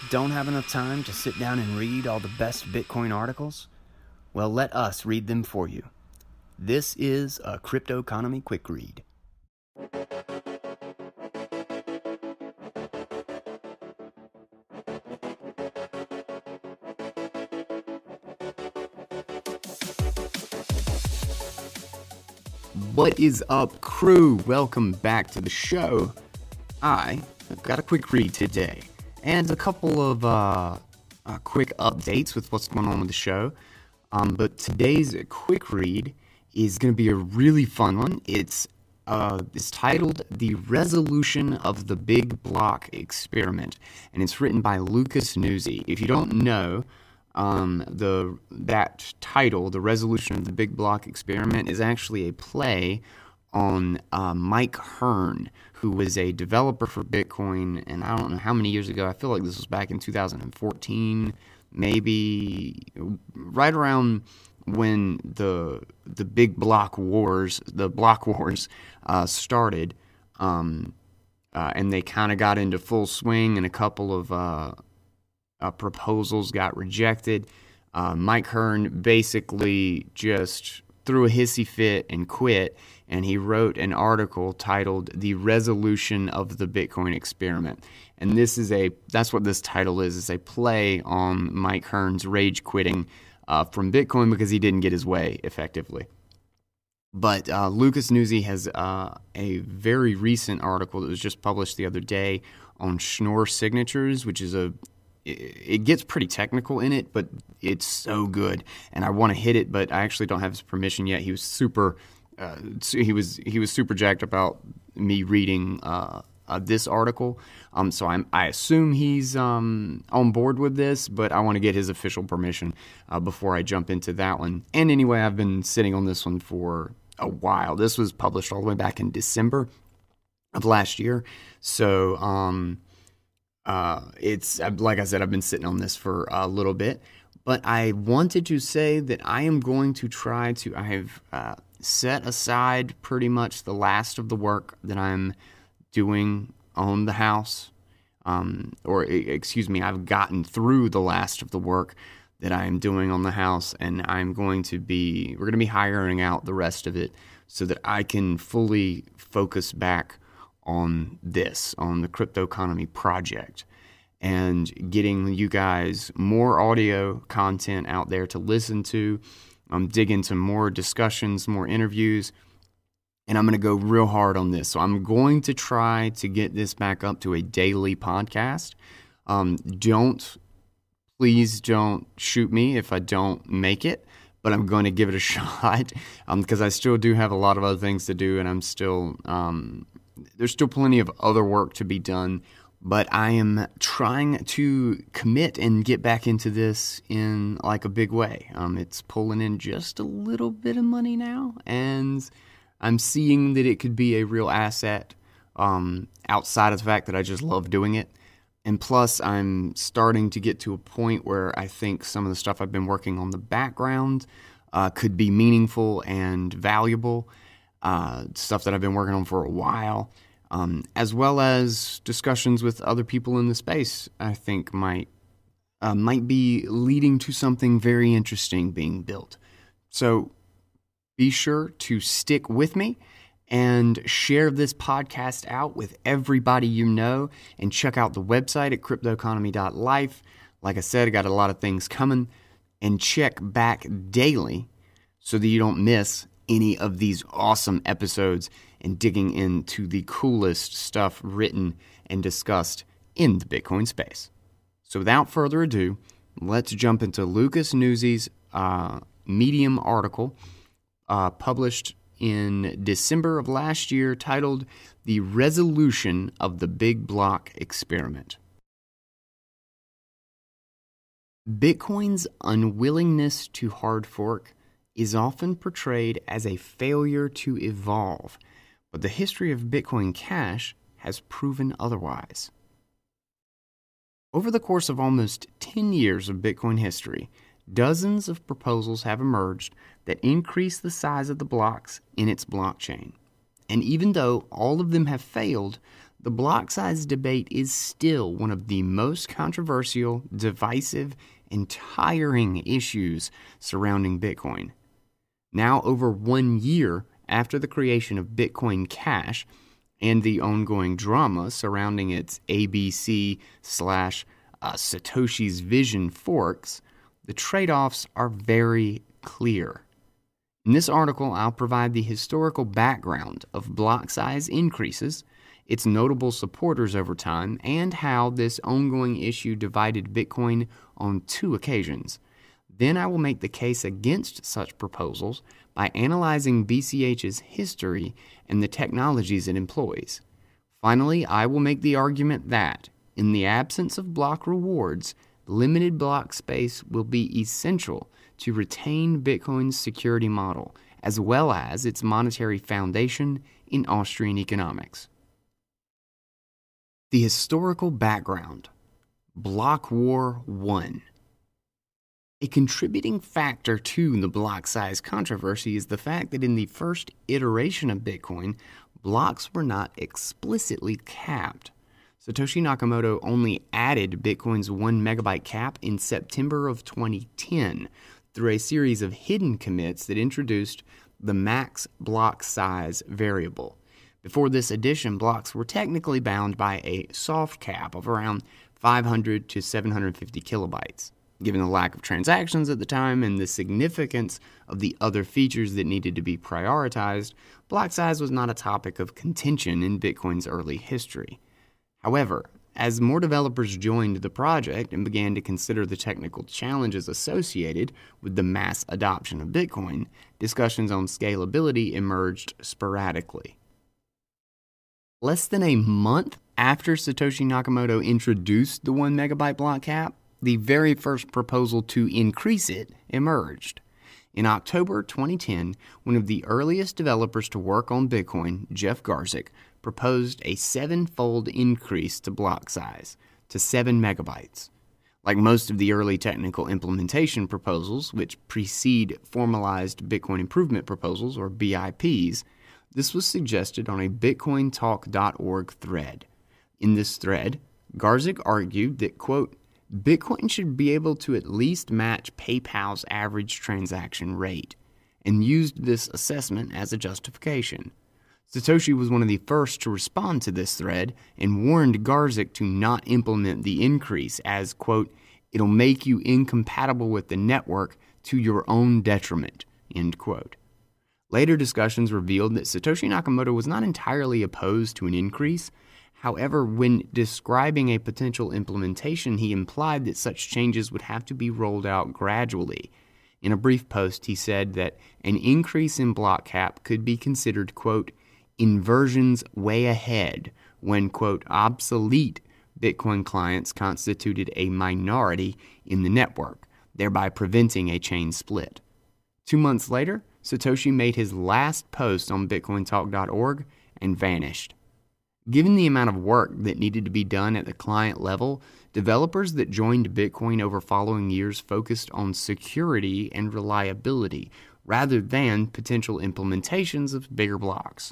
Don't have enough time to sit down and read all the best Bitcoin articles? Well, let us read them for you. This is a Crypto Economy Quick Read. What is up, crew? Welcome back to the show. I have got a quick read today, and a couple of quick updates with what's going on with the show. But today's quick read is going to be a really fun one. It's titled "The Resolution of the Big Block Experiment," and it's written by Lucas Nuzzi. If you don't know, that title, "The Resolution of the Big Block Experiment," is actually a play on Mike Hearn, who was a developer for Bitcoin, and I don't know how many years ago. I feel like this was back in 2014, maybe right around when the big block wars, started, and they kind of got into full swing, and a couple of proposals got rejected. Mike Hearn basically just threw a hissy fit and quit, and he wrote an article titled "The Resolution of the Bitcoin Experiment." And that's what this title is. It's a play on Mike Hearn's rage quitting from Bitcoin because he didn't get his way effectively. But Lucas Nuzzi has a very recent article that was just published the other day on Schnorr signatures, which is it gets pretty technical in it, but it's so good, and I want to hit it, but I actually don't have his permission yet. He was super jacked about me reading this article, so I assume he's on board with this, but I want to get his official permission before I jump into that one. And anyway, I've been sitting on this one for a while. This was published all the way back in December of last year, so it's like I said, I've been sitting on this for a little bit, but I wanted to say that I am going to try to. I have set aside pretty much the last of the work that I'm doing on the house, I've gotten through the last of the work that I am doing on the house, and we're going to be hiring out the rest of it so that I can fully focus back on the Crypto Economy project and getting you guys more audio content out there to listen to, dig into more discussions, more interviews, and I'm going to go real hard on this. So I'm going to try to get this back up to a daily podcast. Please don't shoot me if I don't make it, but I'm going to give it a shot because I still do have a lot of other things to do, and I'm still there's still plenty of other work to be done, but I am trying to commit and get back into this in like a big way. It's pulling in just a little bit of money now, and I'm seeing that it could be a real asset outside of the fact that I just love doing it. And plus, I'm starting to get to a point where I think some of the stuff I've been working on the background could be meaningful and valuable. Stuff that I've been working on for a while, as well as discussions with other people in the space, I think might be leading to something very interesting being built. So be sure to stick with me and share this podcast out with everybody you know, and check out the website at cryptoeconomy.life. Like I said, I got a lot of things coming, and check back daily so that you don't miss any of these awesome episodes and digging into the coolest stuff written and discussed in the Bitcoin space. So without further ado, let's jump into Lucas Nuzzi's Medium article published in December of last year titled "The Resolution of the Big Block Experiment." Bitcoin's unwillingness to hard fork is often portrayed as a failure to evolve, but the history of Bitcoin Cash has proven otherwise. Over the course of almost 10 years of Bitcoin history, dozens of proposals have emerged that increase the size of the blocks in its blockchain. And even though all of them have failed, the block size debate is still one of the most controversial, divisive, and tiring issues surrounding Bitcoin. Now, over 1 year after the creation of Bitcoin Cash and the ongoing drama surrounding its ABC/Satoshi's Vision forks, the trade-offs are very clear. In this article, I'll provide the historical background of block size increases, its notable supporters over time, and how this ongoing issue divided Bitcoin on 2 occasions. Then I will make the case against such proposals by analyzing BCH's history and the technologies it employs. Finally, I will make the argument that, in the absence of block rewards, limited block space will be essential to retain Bitcoin's security model, as well as its monetary foundation in Austrian economics. The historical background. Block War I. A contributing factor to the block size controversy is the fact that in the first iteration of Bitcoin, blocks were not explicitly capped. Satoshi Nakamoto only added Bitcoin's 1 megabyte cap in September of 2010 through a series of hidden commits that introduced the max block size variable. Before this addition, blocks were technically bound by a soft cap of around 500 to 750 kilobytes. Given the lack of transactions at the time and the significance of the other features that needed to be prioritized, block size was not a topic of contention in Bitcoin's early history. However, as more developers joined the project and began to consider the technical challenges associated with the mass adoption of Bitcoin, discussions on scalability emerged sporadically. Less than a month after Satoshi Nakamoto introduced the 1 megabyte block cap, the very first proposal to increase it emerged. In October 2010, one of the earliest developers to work on Bitcoin, Jeff Garzik, proposed a 7-fold increase to block size, to 7 megabytes. Like most of the early technical implementation proposals, which precede formalized Bitcoin Improvement Proposals, or BIPs, this was suggested on a bitcointalk.org thread. In this thread, Garzik argued that, quote, Bitcoin should be able to at least match PayPal's average transaction rate, and used this assessment as a justification. Satoshi was one of the first to respond to this thread and warned Garzik to not implement the increase as, quote, it'll make you incompatible with the network to your own detriment, end quote. Later discussions revealed that Satoshi Nakamoto was not entirely opposed to an increase. However, when describing a potential implementation, he implied that such changes would have to be rolled out gradually. In a brief post, he said that an increase in block cap could be considered, quote, inversions way ahead when, quote, obsolete Bitcoin clients constituted a minority in the network, thereby preventing a chain split. 2 months later, Satoshi made his last post on bitcointalk.org and vanished. Given the amount of work that needed to be done at the client level, developers that joined Bitcoin over following years focused on security and reliability rather than potential implementations of bigger blocks.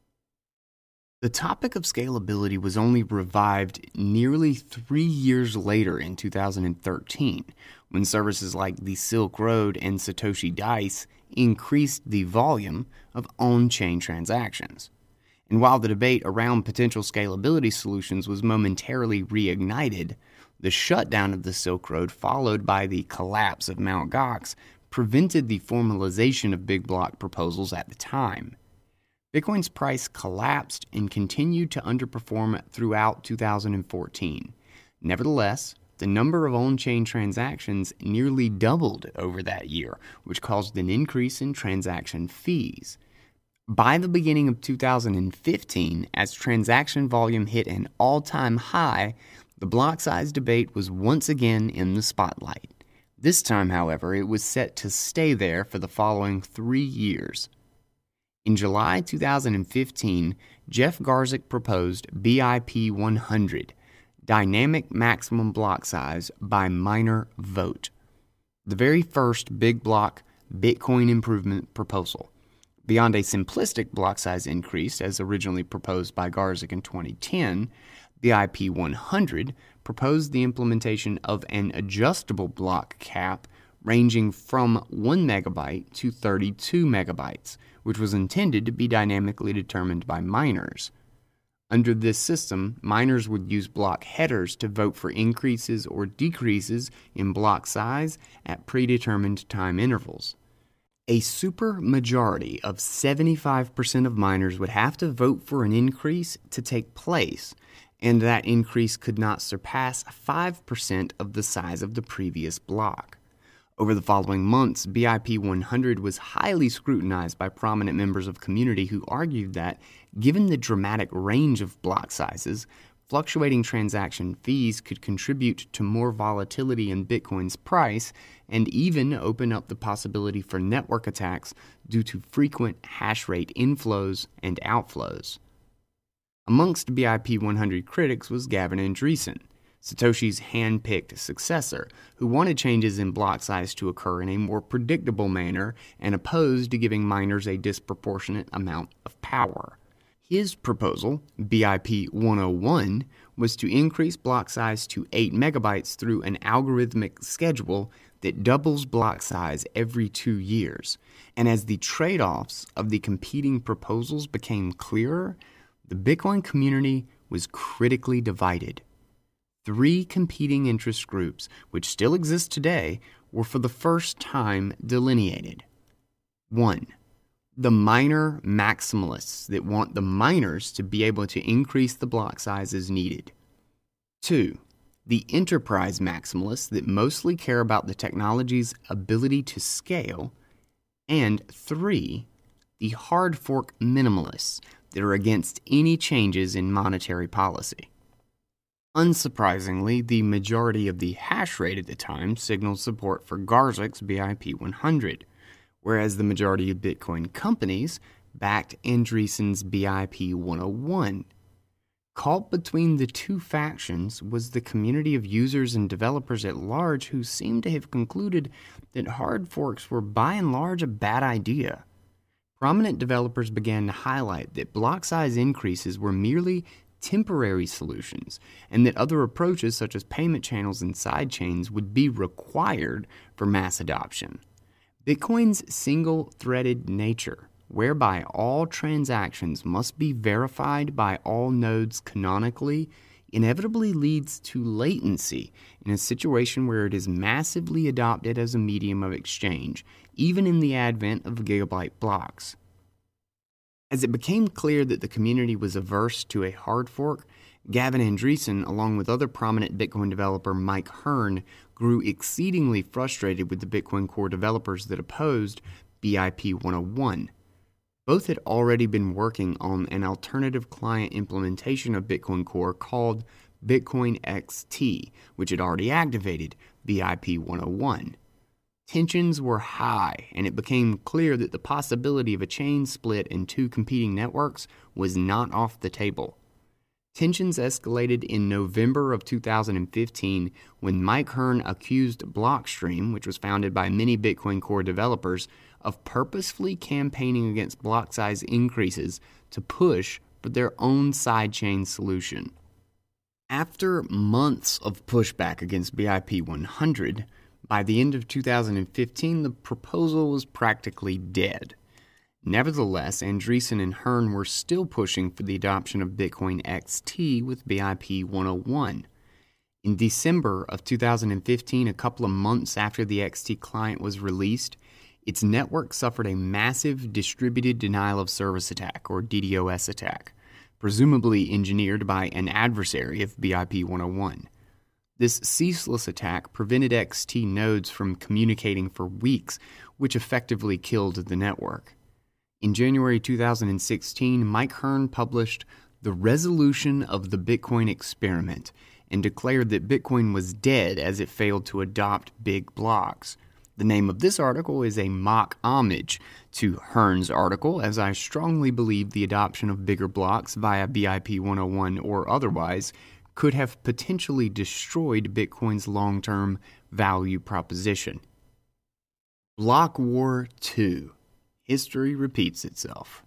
The topic of scalability was only revived nearly 3 years later in 2013, when services like the Silk Road and Satoshi Dice increased the volume of on-chain transactions. And while the debate around potential scalability solutions was momentarily reignited, the shutdown of the Silk Road, followed by the collapse of Mt. Gox, prevented the formalization of big block proposals at the time. Bitcoin's price collapsed and continued to underperform throughout 2014. Nevertheless, the number of on-chain transactions nearly doubled over that year, which caused an increase in transaction fees. By the beginning of 2015, as transaction volume hit an all-time high, the block size debate was once again in the spotlight. This time, however, it was set to stay there for the following 3 years. In July 2015, Jeff Garzik proposed BIP 100, Dynamic Maximum Block Size by Miner Vote, the very first big block Bitcoin improvement proposal. Beyond a simplistic block size increase, as originally proposed by Garzik in 2010, BIP 100 proposed the implementation of an adjustable block cap ranging from 1 megabyte to 32 megabytes, which was intended to be dynamically determined by miners. Under this system, miners would use block headers to vote for increases or decreases in block size at predetermined time intervals. A supermajority of 75% of miners would have to vote for an increase to take place, and that increase could not surpass 5% of the size of the previous block. Over the following months, BIP 100 was highly scrutinized by prominent members of the community who argued that, given the dramatic range of block sizes, fluctuating transaction fees could contribute to more volatility in Bitcoin's price and even open up the possibility for network attacks due to frequent hash rate inflows and outflows. Amongst BIP 100 critics was Gavin Andresen, Satoshi's hand-picked successor, who wanted changes in block size to occur in a more predictable manner and opposed to giving miners a disproportionate amount of power. His proposal, BIP 101, was to increase block size to 8 megabytes through an algorithmic schedule that doubles block size every 2 years. And as the trade-offs of the competing proposals became clearer, the Bitcoin community was critically divided. 3 competing interest groups, which still exist today, were for the first time delineated. 1. The miner maximalists that want the miners to be able to increase the block size as needed. 2. The enterprise maximalists that mostly care about the technology's ability to scale. And 3. The hard fork minimalists that are against any changes in monetary policy. Unsurprisingly, the majority of the hash rate at the time signaled support for Garzik's BIP 100, whereas the majority of Bitcoin companies backed Andresen's BIP 101. Caught between the two factions was the community of users and developers at large who seemed to have concluded that hard forks were by and large a bad idea. Prominent developers began to highlight that block size increases were merely temporary solutions, and that other approaches such as payment channels and sidechains would be required for mass adoption. Bitcoin's single-threaded nature, whereby all transactions must be verified by all nodes canonically, inevitably leads to latency in a situation where it is massively adopted as a medium of exchange, even in the advent of gigabyte blocks. As it became clear that the community was averse to a hard fork, Gavin Andresen, along with other prominent Bitcoin developer Mike Hearn, grew exceedingly frustrated with the Bitcoin Core developers that opposed BIP 101. Both had already been working on an alternative client implementation of Bitcoin Core called Bitcoin XT, which had already activated BIP 101. Tensions were high, and it became clear that the possibility of a chain split in 2 competing networks was not off the table. Tensions escalated in November of 2015 when Mike Hearn accused Blockstream, which was founded by many Bitcoin Core developers, of purposefully campaigning against block size increases to push for their own sidechain solution. After months of pushback against BIP 100, by the end of 2015, the proposal was practically dead. Nevertheless, Andresen and Hearn were still pushing for the adoption of Bitcoin XT with BIP 101. In December of 2015, a couple of months after the XT client was released, its network suffered a massive distributed denial of service attack, or DDoS attack, presumably engineered by an adversary of BIP 101. This ceaseless attack prevented XT nodes from communicating for weeks, which effectively killed the network. In January 2016, Mike Hearn published The Resolution of the Bitcoin Experiment and declared that Bitcoin was dead as it failed to adopt big blocks. The name of this article is a mock homage to Hearn's article, as I strongly believe the adoption of bigger blocks via BIP 101 or otherwise could have potentially destroyed Bitcoin's long-term value proposition. Block War 2. History repeats itself.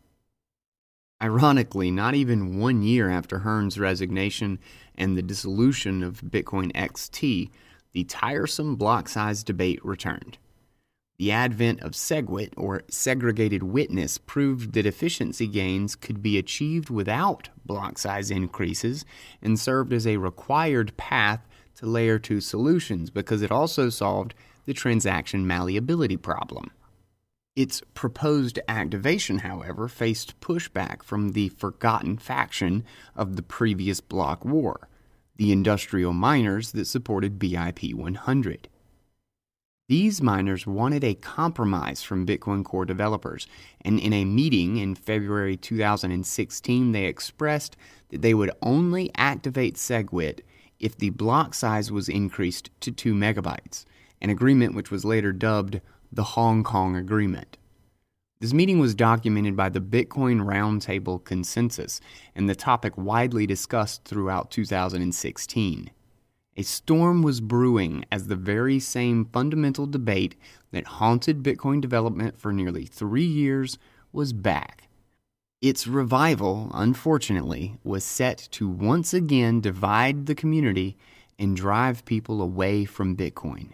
Ironically, not even 1 year after Hearn's resignation and the dissolution of Bitcoin XT, the tiresome block size debate returned. The advent of SegWit, or segregated witness, proved that efficiency gains could be achieved without block size increases and served as a required path to Layer 2 solutions because it also solved the transaction malleability problem. Its proposed activation, however, faced pushback from the forgotten faction of the previous block war, the industrial miners that supported BIP 100. These miners wanted a compromise from Bitcoin Core developers, and in a meeting in February 2016, they expressed that they would only activate SegWit if the block size was increased to 2 megabytes, an agreement which was later dubbed the Hong Kong Agreement. This meeting was documented by the Bitcoin Roundtable Consensus, and the topic widely discussed throughout 2016. A storm was brewing as the very same fundamental debate that haunted Bitcoin development for nearly 3 years was back. Its revival, unfortunately, was set to once again divide the community and drive people away from Bitcoin.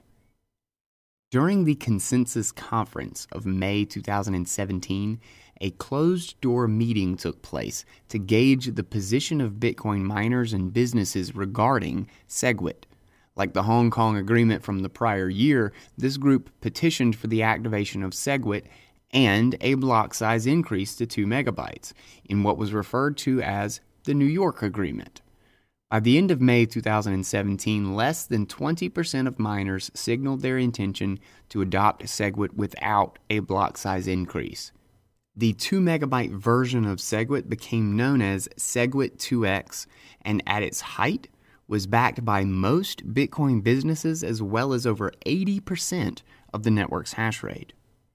During the Consensus Conference of May 2017, a closed-door meeting took place to gauge the position of Bitcoin miners and businesses regarding SegWit. Like the Hong Kong Agreement from the prior year, this group petitioned for the activation of SegWit and a block size increase to 2 megabytes in what was referred to as the New York Agreement. By the end of May 2017, less than 20% of miners signaled their intention to adopt SegWit without a block size increase. The 2 megabyte version of SegWit became known as SegWit 2x, and at its height was backed by most Bitcoin businesses as well as over 80% of the network's hash rate.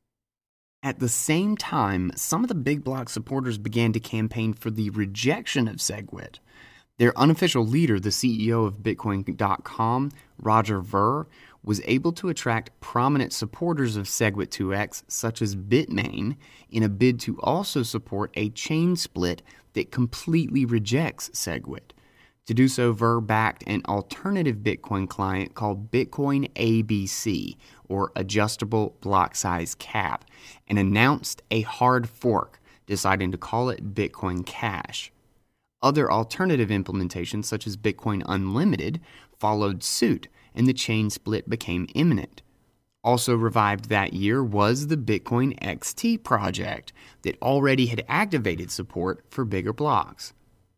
At the same time, some of the big block supporters began to campaign for the rejection of SegWit. Their unofficial leader, the CEO of Bitcoin.com, Roger Ver, was able to attract prominent supporters of SegWit 2x, such as Bitmain, in a bid to also support a chain split that completely rejects SegWit. To do so, Ver backed an alternative Bitcoin client called Bitcoin ABC, or Adjustable Block Size Cap, and announced a hard fork, deciding to call it Bitcoin Cash. Other alternative implementations, such as Bitcoin Unlimited, followed suit, and the chain split became imminent. Also revived that year was the Bitcoin XT project that already had activated support for bigger blocks.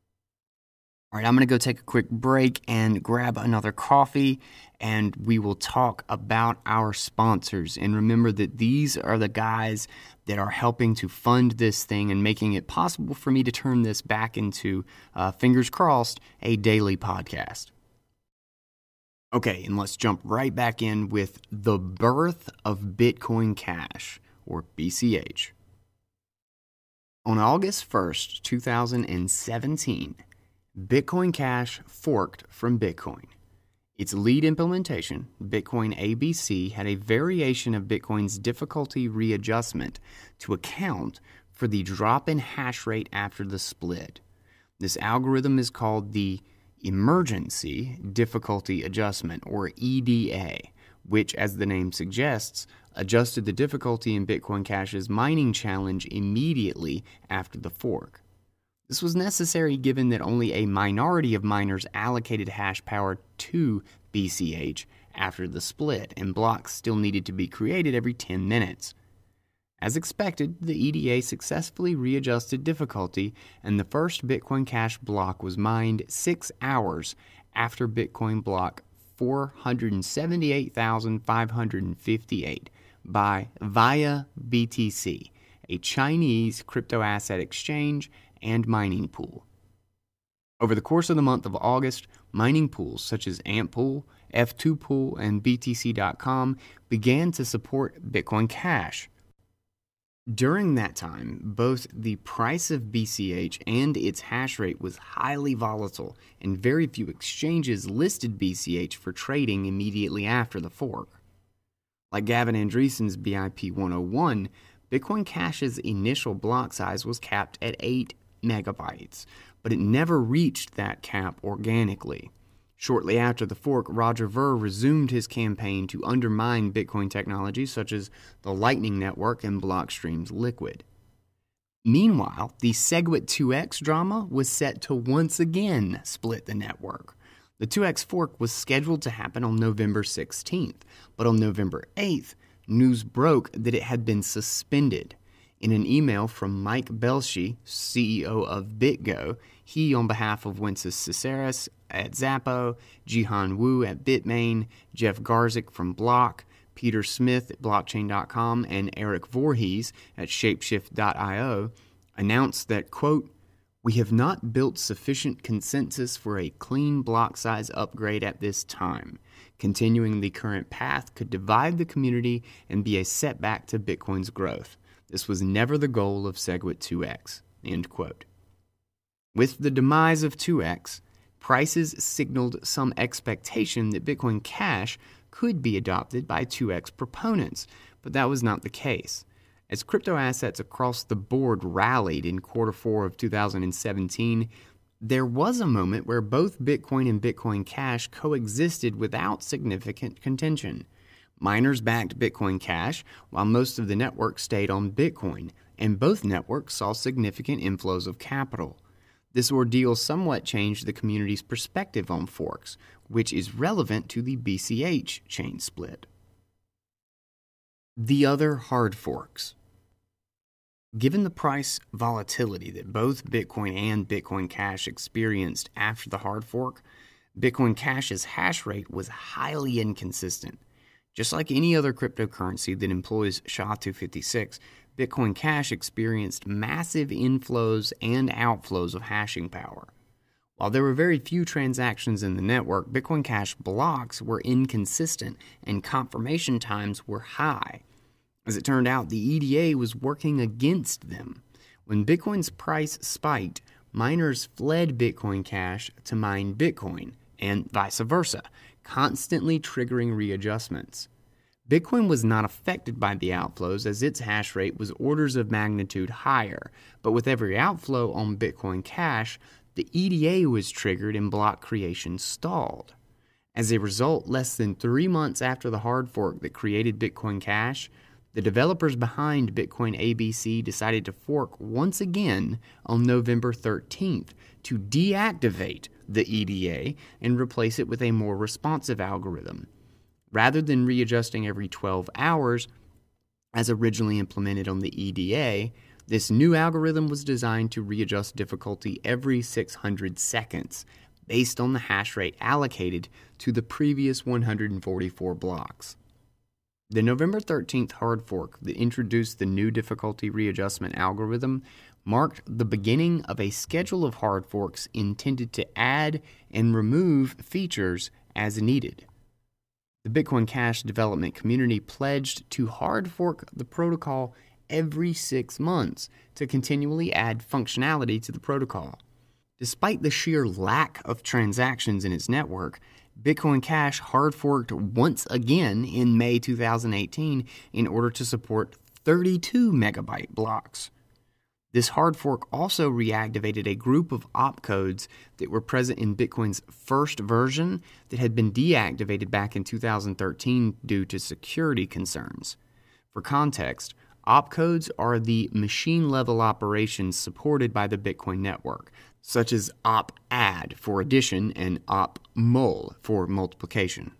All right, I'm going to go take a quick break and grab another coffee, and we will talk about our sponsors. And remember that these are the guys that are helping to fund this thing and making it possible for me to turn this back into, fingers crossed, a daily podcast. Okay, and let's jump right back in with the birth of Bitcoin Cash, or BCH. On August 1st, 2017, Bitcoin Cash forked from Bitcoin. Its lead implementation, Bitcoin ABC, had a variation of Bitcoin's difficulty readjustment to account for the drop in hash rate after the split. This algorithm is called the Emergency Difficulty Adjustment, or EDA, which, as the name suggests, adjusted the difficulty in Bitcoin Cash's mining challenge immediately after the fork. This was necessary given that only a minority of miners allocated hash power to BCH after the split, and blocks still needed to be created every 10 minutes. As expected, the EDA successfully readjusted difficulty, and the first Bitcoin Cash block was mined 6 hours after Bitcoin block 478,558 by Via BTC, a Chinese crypto asset exchange and mining pool. Over the course of the month of August, mining pools such as AntPool, F2Pool, and BTC.com began to support Bitcoin Cash. During that time, both the price of BCH and its hash rate was highly volatile, and very few exchanges listed BCH for trading immediately after the fork. Like Gavin Andreessen's BIP 101, Bitcoin Cash's initial block size was capped at 8 megabytes, but it never reached that cap organically. Shortly after the fork, Roger Ver resumed his campaign to undermine Bitcoin technologies such as the Lightning Network and Blockstream's Liquid. Meanwhile, the SegWit2x drama was set to once again split the network. The 2x fork was scheduled to happen on November 16th, but on November 8th, news broke that it had been suspended. In an email from Mike Belshie, CEO of BitGo, he, on behalf of Wences Caceres at Zappo, Jihan Wu at Bitmain, Jeff Garzik from Block, Peter Smith at Blockchain.com, and Eric Voorhees at Shapeshift.io, announced that, quote, "We have not built sufficient consensus for a clean block size upgrade at this time. Continuing the current path could divide the community and be a setback to Bitcoin's growth. This was never the goal of SegWit2x." End quote. With the demise of 2x, prices signaled some expectation that Bitcoin Cash could be adopted by 2x proponents, but that was not the case. As crypto assets across the board rallied in Q4 of 2017, there was a moment where both Bitcoin and Bitcoin Cash coexisted without significant contention. Miners backed Bitcoin Cash, while most of the network stayed on Bitcoin, and both networks saw significant inflows of capital. This ordeal somewhat changed the community's perspective on forks, which is relevant to the BCH chain split. The other hard forks. Given the price volatility that both Bitcoin and Bitcoin Cash experienced after the hard fork, Bitcoin Cash's hash rate was highly inconsistent. Just like any other cryptocurrency that employs SHA-256, Bitcoin Cash experienced massive inflows and outflows of hashing power. While there were very few transactions in the network, Bitcoin Cash blocks were inconsistent and confirmation times were high. As it turned out, the EDA was working against them. When Bitcoin's price spiked, miners fled Bitcoin Cash to mine Bitcoin, and vice versa, constantly triggering readjustments. Bitcoin was not affected by the outflows as its hash rate was orders of magnitude higher, but with every outflow on Bitcoin Cash, the EDA was triggered and block creation stalled. As a result, less than 3 months after the hard fork that created Bitcoin Cash, the developers behind Bitcoin ABC decided to fork once again on November 13th to deactivate the EDA and replace it with a more responsive algorithm. Rather than readjusting every 12 hours, as originally implemented on the EDA, this new algorithm was designed to readjust difficulty every 600 seconds, based on the hash rate allocated to the previous 144 blocks. The November 13th hard fork that introduced the new difficulty readjustment algorithm marked the beginning of a schedule of hard forks intended to add and remove features as needed. The Bitcoin Cash development community pledged to hard fork the protocol every 6 months to continually add functionality to the protocol. Despite the sheer lack of transactions in its network, Bitcoin Cash hard forked once again in May 2018 in order to support 32 megabyte blocks. This hard fork also reactivated a group of opcodes that were present in Bitcoin's first version that had been deactivated back in 2013 due to security concerns. For context, opcodes are the machine-level operations supported by the Bitcoin network, such as op-add for addition and op-mul for multiplication.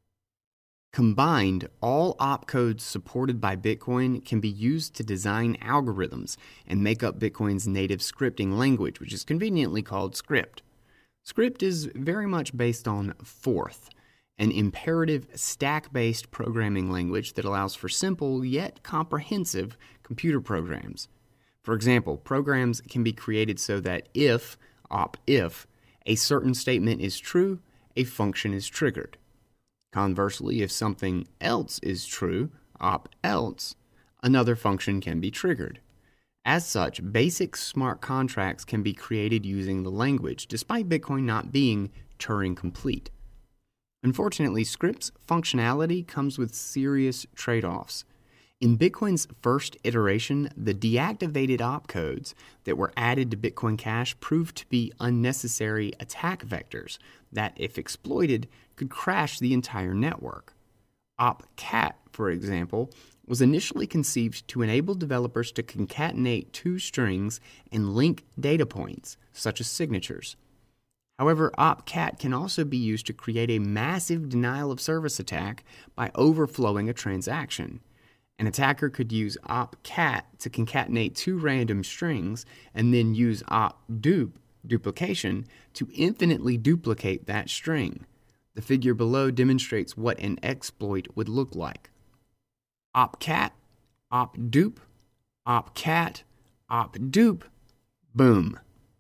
Combined, all opcodes supported by Bitcoin can be used to design algorithms and make up Bitcoin's native scripting language, which is conveniently called Script. Script is very much based on Forth, an imperative stack-based programming language that allows for simple yet comprehensive computer programs. For example, programs can be created so that if, op-if, a certain statement is true, a function is triggered. Conversely, if something else is true, op-else, another function can be triggered. As such, basic smart contracts can be created using the language, despite Bitcoin not being Turing complete. Unfortunately, Script's functionality comes with serious trade-offs. In Bitcoin's first iteration, the deactivated opcodes that were added to Bitcoin Cash proved to be unnecessary attack vectors that, if exploited, could crash the entire network. OpCat, for example, was initially conceived to enable developers to concatenate two strings and link data points, such as signatures. However, OpCat can also be used to create a massive denial-of-service attack by overflowing a transaction. An attacker could use OpCat to concatenate two random strings and then use OpDupe, duplication, to infinitely duplicate that string. The figure below demonstrates what an exploit would look like. OpCat, OpDupe, OpCat, OpDupe, boom.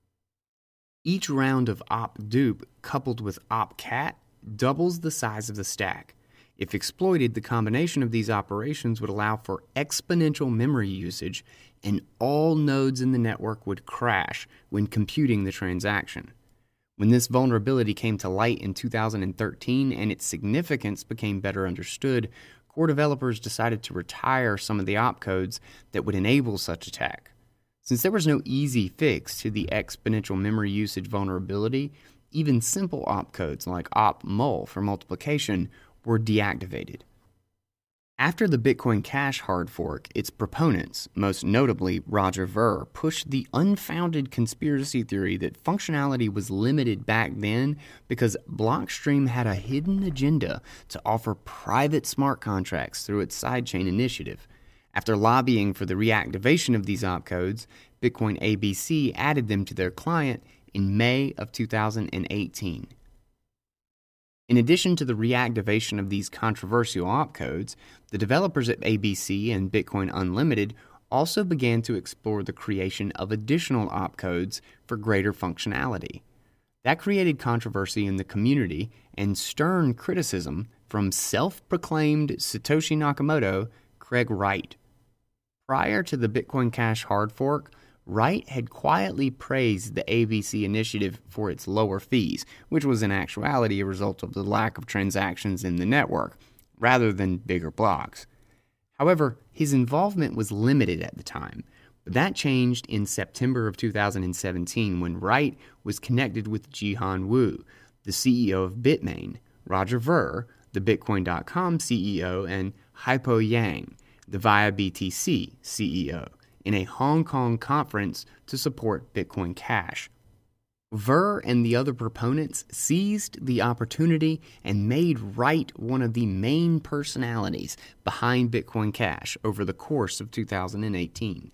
Each round of OpDupe coupled with OpCat doubles the size of the stack. If exploited, the combination of these operations would allow for exponential memory usage, and all nodes in the network would crash when computing the transaction. When this vulnerability came to light in 2013 and its significance became better understood, core developers decided to retire some of the opcodes that would enable such attack. Since there was no easy fix to the exponential memory usage vulnerability, even simple opcodes like opmul for multiplication were deactivated. After the Bitcoin Cash hard fork, its proponents, most notably Roger Ver, pushed the unfounded conspiracy theory that functionality was limited back then because Blockstream had a hidden agenda to offer private smart contracts through its sidechain initiative. After lobbying for the reactivation of these opcodes, Bitcoin ABC added them to their client in May of 2018. In addition to the reactivation of these controversial opcodes, the developers at ABC and Bitcoin Unlimited also began to explore the creation of additional opcodes for greater functionality. That created controversy in the community and stern criticism from self-proclaimed Satoshi Nakamoto, Craig Wright. Prior to the Bitcoin Cash hard fork, Wright had quietly praised the ABC initiative for its lower fees, which was in actuality a result of the lack of transactions in the network, rather than bigger blocks. However, his involvement was limited at the time, but that changed in September of 2017 when Wright was connected with Jihan Wu, the CEO of Bitmain, Roger Ver, the Bitcoin.com CEO, and Haipo Yang, the ViaBTC CEO, in a Hong Kong conference to support Bitcoin Cash. Ver and the other proponents seized the opportunity and made Wright one of the main personalities behind Bitcoin Cash over the course of 2018.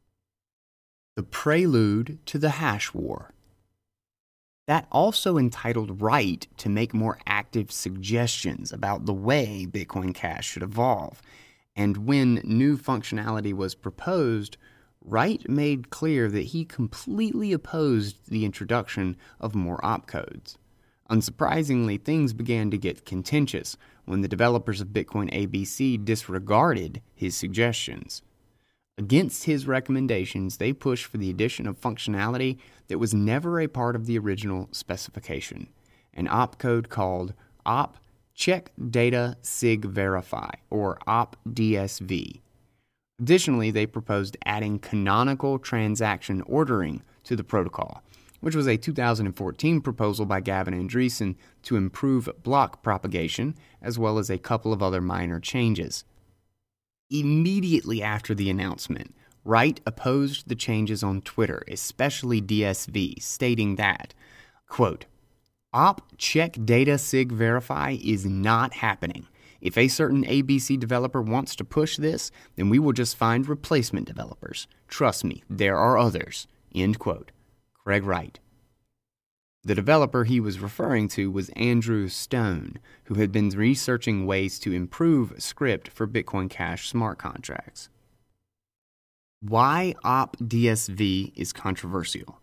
The prelude to the hash war. That also entitled Wright to make more active suggestions about the way Bitcoin Cash should evolve. And when new functionality was proposed, Wright made clear that he completely opposed the introduction of more opcodes. Unsurprisingly, things began to get contentious when the developers of Bitcoin ABC disregarded his suggestions. Against his recommendations, they pushed for the addition of functionality that was never a part of the original specification, an opcode called op Check Data Sig Verify, or OpDSV. Additionally, they proposed adding canonical transaction ordering to the protocol, which was a 2014 proposal by Gavin Andresen to improve block propagation, as well as a couple of other minor changes. Immediately after the announcement, Wright opposed the changes on Twitter, especially DSV, stating that, quote, Op Check Data Sig Verify is not happening. If a certain ABC developer wants to push this, then we will just find replacement developers. Trust me, there are others. End quote. Craig Wright. The developer he was referring to was Andrew Stone, who had been researching ways to improve script for Bitcoin Cash smart contracts. Why OpDSV is controversial.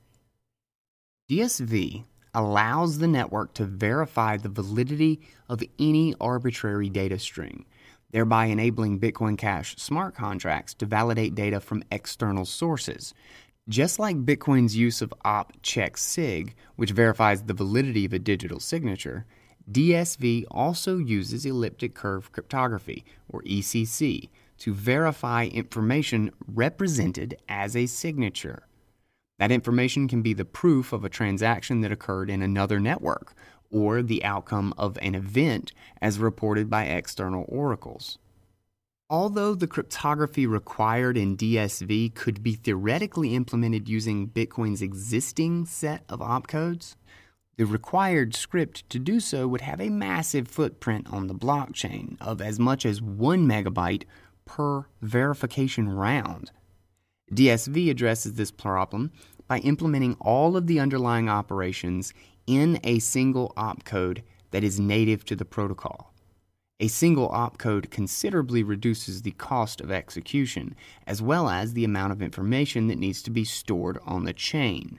DSV allows the network to verify the validity of any arbitrary data string, thereby enabling Bitcoin Cash smart contracts to validate data from external sources. Just like Bitcoin's use of OpCheckSig, which verifies the validity of a digital signature, DSV also uses elliptic curve cryptography, or ECC, to verify information represented as a signature. That information can be the proof of a transaction that occurred in another network or the outcome of an event as reported by external oracles. Although the cryptography required in DSV could be theoretically implemented using Bitcoin's existing set of opcodes, the required script to do so would have a massive footprint on the blockchain of as much as 1 megabyte per verification round. DSV addresses this problem by implementing all of the underlying operations in a single opcode that is native to the protocol. A single opcode considerably reduces the cost of execution, as well as the amount of information that needs to be stored on the chain.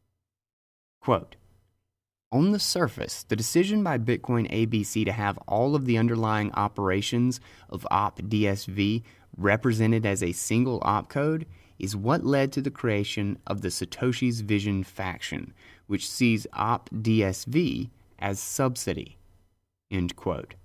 Quote, "On the surface, the decision by Bitcoin ABC to have all of the underlying operations of OP-DSV represented as a single opcode is what led to the creation of the Satoshi's Vision faction, which sees OP-DSV as subsidy." End quote.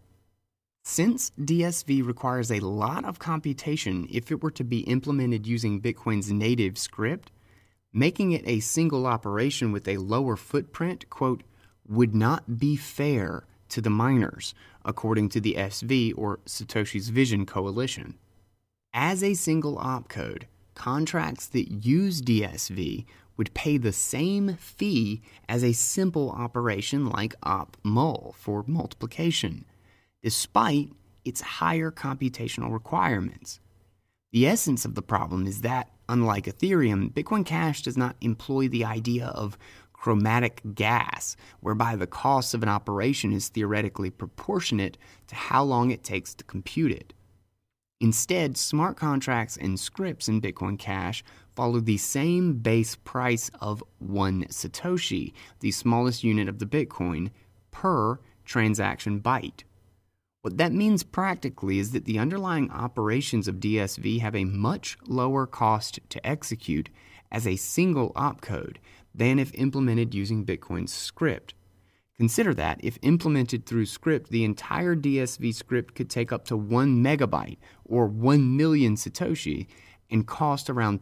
Since DSV requires a lot of computation if it were to be implemented using Bitcoin's native script, making it a single operation with a lower footprint, quote, "would not be fair to the miners," according to the SV or Satoshi's Vision Coalition. As a single opcode, contracts that use DSV would pay the same fee as a simple operation like OP-MUL for multiplication, despite its higher computational requirements. The essence of the problem is that, unlike Ethereum, Bitcoin Cash does not employ the idea of chromatic gas, whereby the cost of an operation is theoretically proportionate to how long it takes to compute it. Instead, smart contracts and scripts in Bitcoin Cash follow the same base price of 1 Satoshi, the smallest unit of the Bitcoin, per transaction byte. What that means practically is that the underlying operations of DSV have a much lower cost to execute as a single opcode than if implemented using Bitcoin's script. Consider that, if implemented through script, the entire DSV script could take up to 1 megabyte or 1 million Satoshi and cost around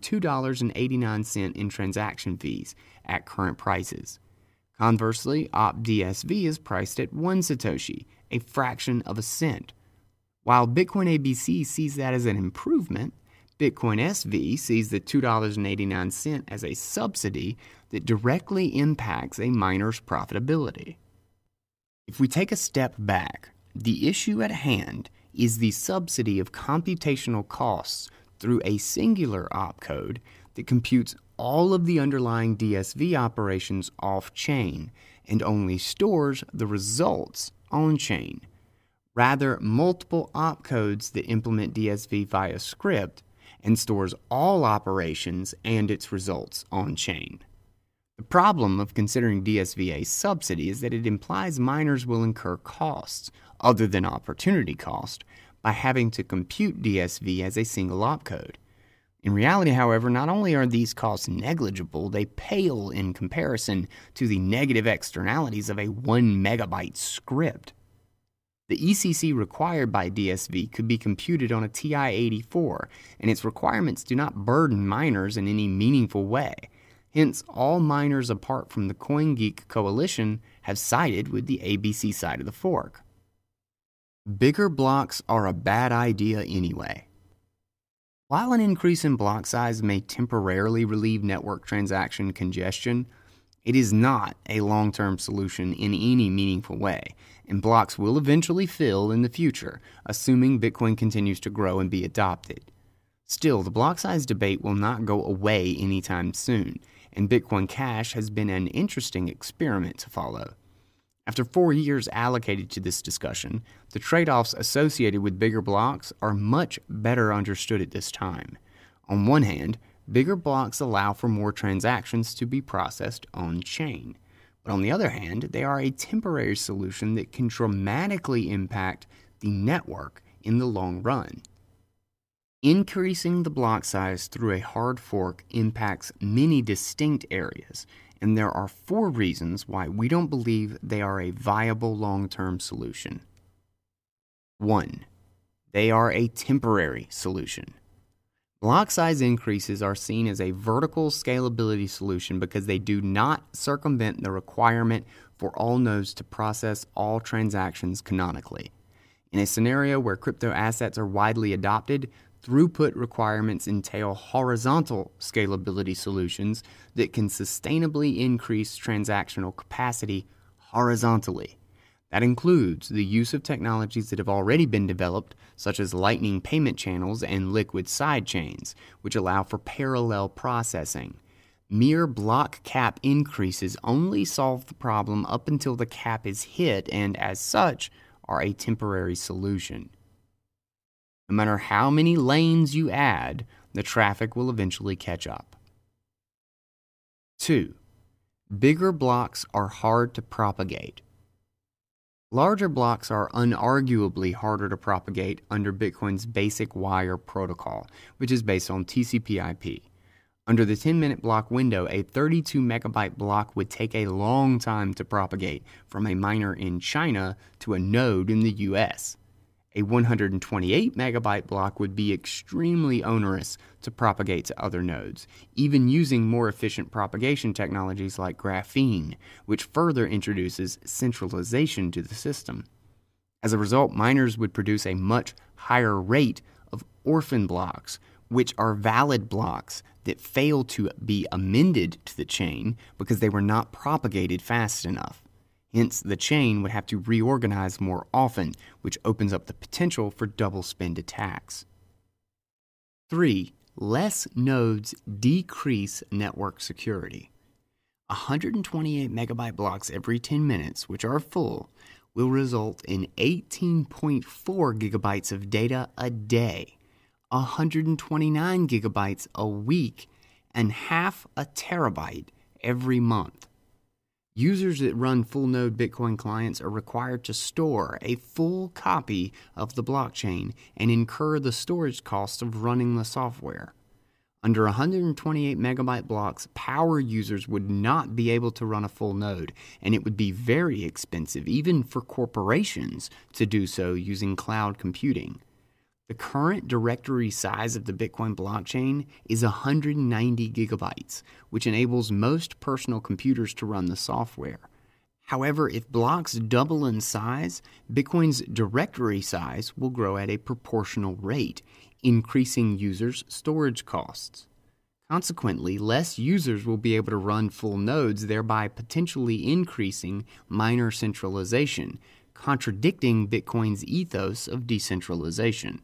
$2.89 in transaction fees at current prices. Conversely, OP-DSV is priced at 1 Satoshi, a fraction of a cent. While Bitcoin ABC sees that as an improvement, Bitcoin SV sees the $2.89 as a subsidy that directly impacts a miner's profitability. If we take a step back, the issue at hand is the subsidy of computational costs through a singular opcode that computes all of the underlying DSV operations off-chain and only stores the results on-chain. Rather, multiple opcodes that implement DSV via script and stores all operations and its results on-chain. The problem of considering DSV a subsidy is that it implies miners will incur costs, other than opportunity cost, by having to compute DSV as a single opcode. In reality, however, not only are these costs negligible, they pale in comparison to the negative externalities of a 1 megabyte script. The ECC required by DSV could be computed on a TI-84, and its requirements do not burden miners in any meaningful way. Hence, all miners apart from the CoinGeek Coalition have sided with the ABC side of the fork. Bigger blocks are a bad idea anyway. While an increase in block size may temporarily relieve network transaction congestion, it is not a long-term solution in any meaningful way, and blocks will eventually fill in the future, assuming Bitcoin continues to grow and be adopted. Still, the block size debate will not go away anytime soon, and Bitcoin Cash has been an interesting experiment to follow. After 4 years allocated to this discussion, the trade-offs associated with bigger blocks are much better understood at this time. On one hand, bigger blocks allow for more transactions to be processed on-chain. But on the other hand, they are a temporary solution that can dramatically impact the network in the long run. Increasing the block size through a hard fork impacts many distinct areas, and there are 4 reasons why we don't believe they are a viable long-term solution. 1. They are a temporary solution. Block size increases are seen as a vertical scalability solution because they do not circumvent the requirement for all nodes to process all transactions canonically. In a scenario where crypto assets are widely adopted, throughput requirements entail horizontal scalability solutions that can sustainably increase transactional capacity horizontally. That includes the use of technologies that have already been developed, such as Lightning payment channels and liquid sidechains, which allow for parallel processing. Mere block cap increases only solve the problem up until the cap is hit and, as such, are a temporary solution. No matter how many lanes you add, the traffic will eventually catch up. 2. Bigger blocks are hard to propagate. Larger blocks are unarguably harder to propagate under Bitcoin's basic wire protocol, which is based on TCP/IP. Under the 10-minute block window, a 32 megabyte block would take a long time to propagate from a miner in China to a node in the US. A 128 megabyte block would be extremely onerous to propagate to other nodes, even using more efficient propagation technologies like graphene, which further introduces centralization to the system. As a result, miners would produce a much higher rate of orphan blocks, which are valid blocks that fail to be amended to the chain because they were not propagated fast enough. Hence, the chain would have to reorganize more often, which opens up the potential for double spend attacks. 3. Less nodes decrease network security. 128 megabyte blocks every 10 minutes, which are full, will result in 18.4 gigabytes of data a day, 129 gigabytes a week, and half a terabyte every month. Users that run full-node Bitcoin clients are required to store a full copy of the blockchain and incur the storage cost of running the software. Under 128 megabyte blocks, power users would not be able to run a full node, and it would be very expensive, even for corporations, to do so using cloud computing. The current directory size of the Bitcoin blockchain is 190 gigabytes, which enables most personal computers to run the software. However, if blocks double in size, Bitcoin's directory size will grow at a proportional rate, increasing users' storage costs. Consequently, less users will be able to run full nodes, thereby potentially increasing miner centralization, contradicting Bitcoin's ethos of decentralization.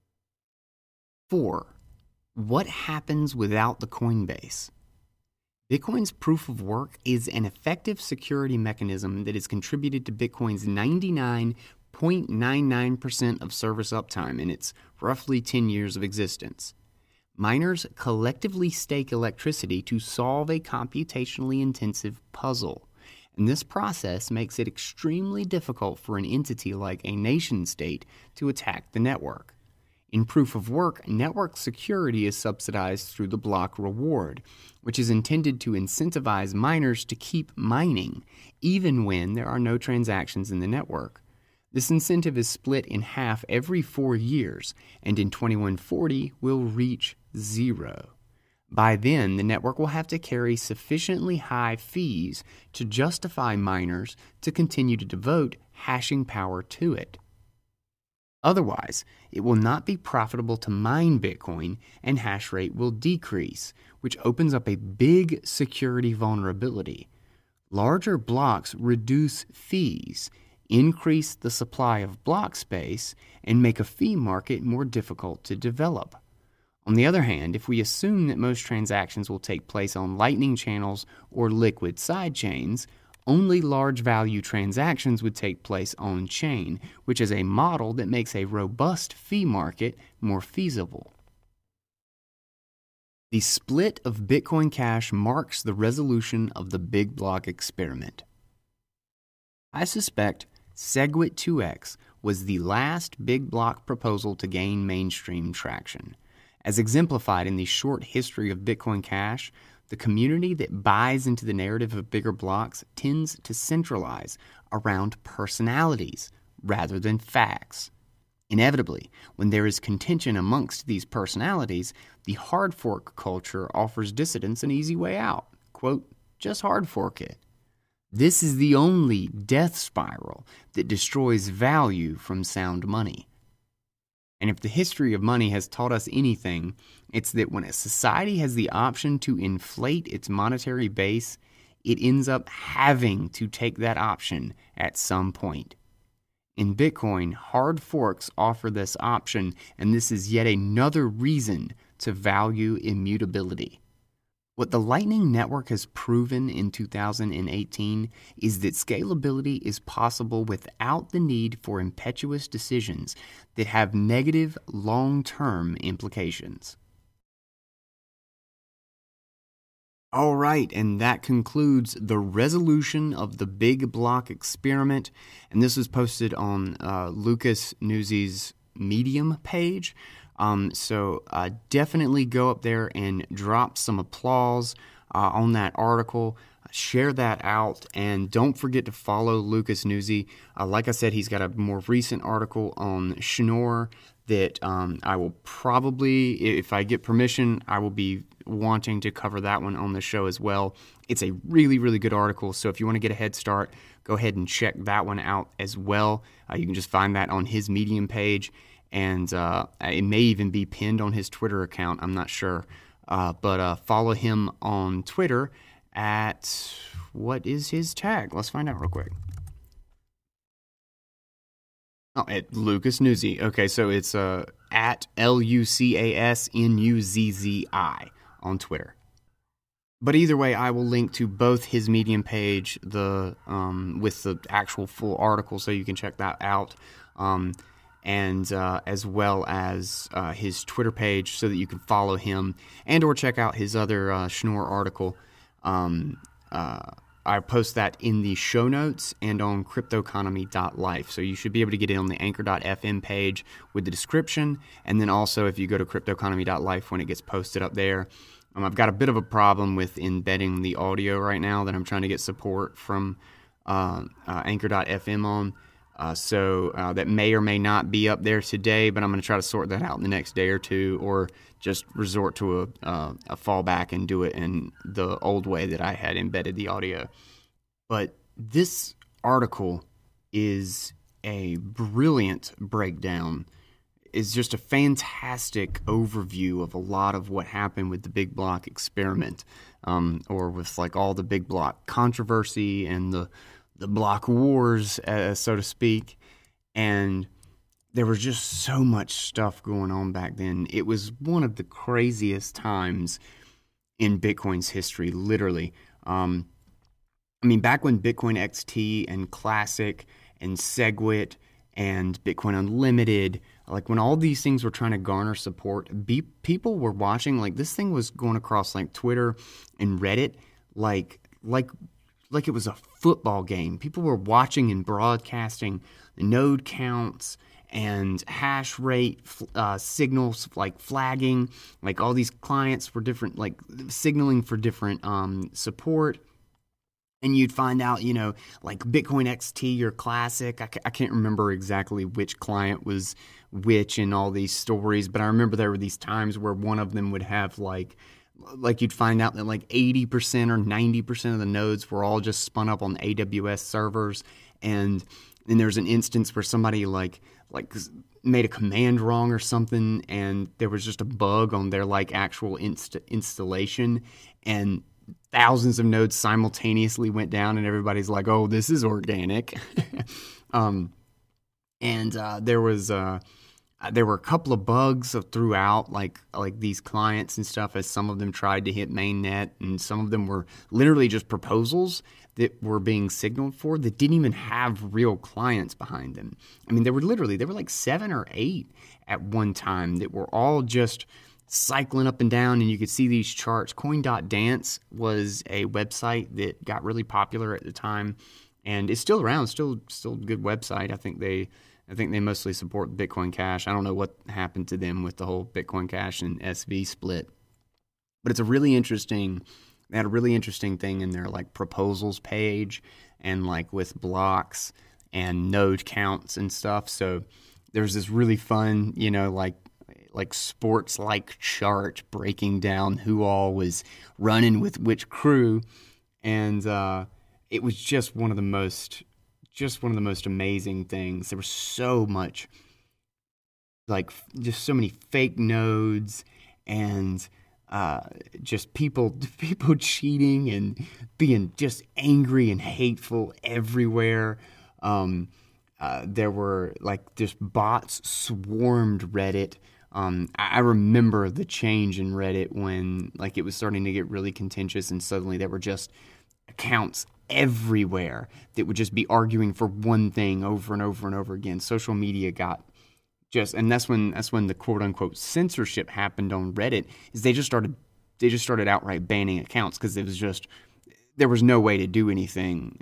4. What happens without the Coinbase? Bitcoin's proof of work is an effective security mechanism that has contributed to Bitcoin's 99.99% of service uptime in its roughly 10 years of existence. Miners collectively stake electricity to solve a computationally intensive puzzle, and this process makes it extremely difficult for an entity like a nation-state to attack the network. In proof of work, network security is subsidized through the block reward, which is intended to incentivize miners to keep mining, even when there are no transactions in the network. This incentive is split in half every 4 years, and in 2140 will reach 0. By then, the network will have to carry sufficiently high fees to justify miners to continue to devote hashing power to it. Otherwise, it will not be profitable to mine Bitcoin and hash rate will decrease, which opens up a big security vulnerability. Larger blocks reduce fees, increase the supply of block space, and make a fee market more difficult to develop. On the other hand, if we assume that most transactions will take place on Lightning channels or liquid sidechains, only large value transactions would take place on-chain, which is a model that makes a robust fee market more feasible. The split of Bitcoin Cash marks the resolution of the big block experiment. I suspect SegWit2x was the last big block proposal to gain mainstream traction. As exemplified in the short history of Bitcoin Cash, the community that buys into the narrative of bigger blocks tends to centralize around personalities rather than facts. Inevitably, when there is contention amongst these personalities, the hard fork culture offers dissidents an easy way out. Quote, just hard fork it. This is the only death spiral that destroys value from sound money. And if the history of money has taught us anything, it's that when a society has the option to inflate its monetary base, it ends up having to take that option at some point. In Bitcoin, hard forks offer this option, and this is yet another reason to value immutability. What the Lightning Network has proven in 2018 is that scalability is possible without the need for impetuous decisions that have negative long-term implications. All right, and that concludes the resolution of the Big Block experiment. And this was posted on Lucas Newsy's Medium page. So definitely go up there and drop some applause on that article. Share that out, and don't forget to follow Lucas Newsy. Like I said, he's got a more recent article on Schnorr that I will probably, if I get permission, I will be wanting to cover that one on the show as well. It's a really, really good article, so if you want to get a head start, go ahead and check that one out as well. You can just find that on his Medium page, and it may even be pinned on his Twitter account. I'm not sure, but follow him on Twitter at, what is his tag? Let's find out real quick. Oh, at Lucas Newsy. Okay, so it's at LUCASNUZZI on Twitter. But either way, I will link to both his Medium page, with the actual full article, so you can check that out, and as well as his Twitter page, so that you can follow him and or check out his other Schnorr article. I post that in the show notes and on cryptoeconomy.life. So you should be able to get in on the anchor.fm page with the description. And then also if you go to cryptoeconomy.life when it gets posted up there. I've got a bit of a problem with embedding the audio right now that I'm trying to get support from anchor.fm on. So that may or may not be up there today, but I'm going to try to sort that out in the next day or two, or just resort to a fallback and do it in the old way that I had embedded the audio. But this article is a brilliant breakdown. It's just a fantastic overview of a lot of what happened with the Big Block experiment, or with like all the Big Block controversy and the block wars, so to speak. And there was just so much stuff going on back then. It was one of the craziest times in Bitcoin's history, literally. I mean, back when Bitcoin XT and Classic and SegWit and Bitcoin Unlimited, like when all these things were trying to garner support, people were watching, like this thing was going across like Twitter and Reddit, like it was a football game. People were watching and broadcasting the node counts and hash rate signals, like flagging, like all these clients were different, like signaling for different support. And you'd find out, like Bitcoin XT or Classic. I can't remember exactly which client was which in all these stories, but I remember there were these times where one of them would have like you'd find out that like 80% or 90% of the nodes were all just spun up on AWS servers. And then there's an instance where somebody like made a command wrong or something, and there was just a bug on their like actual installation, and thousands of nodes simultaneously went down, and everybody's like, oh, this is organic. There were a couple of bugs throughout, like these clients and stuff, as some of them tried to hit mainnet, and some of them were literally just proposals that were being signaled for that didn't even have real clients behind them. I mean, there were like 7 or 8 at one time that were all just cycling up and down, and you could see these charts. Coin.dance was a website that got really popular at the time, and it's still around, still a good website. I think they mostly support Bitcoin Cash. I don't know what happened to them with the whole Bitcoin Cash and SV split, but it's they had a really interesting thing in their like proposals page, and like with blocks and node counts and stuff. So there was this really fun, like sports like chart breaking down who all was running with which crew, and it was just one of the most amazing things. There was so much, like, just so many fake nodes and just people cheating and being just angry and hateful everywhere. There were, like, just bots swarmed Reddit. I remember the change in Reddit when, like, it was starting to get really contentious, and suddenly there were just accounts everywhere that would just be arguing for one thing over and over and over again. Social media got just, and that's when the quote unquote censorship happened on Reddit. Is they just started outright banning accounts because there was no way to do anything.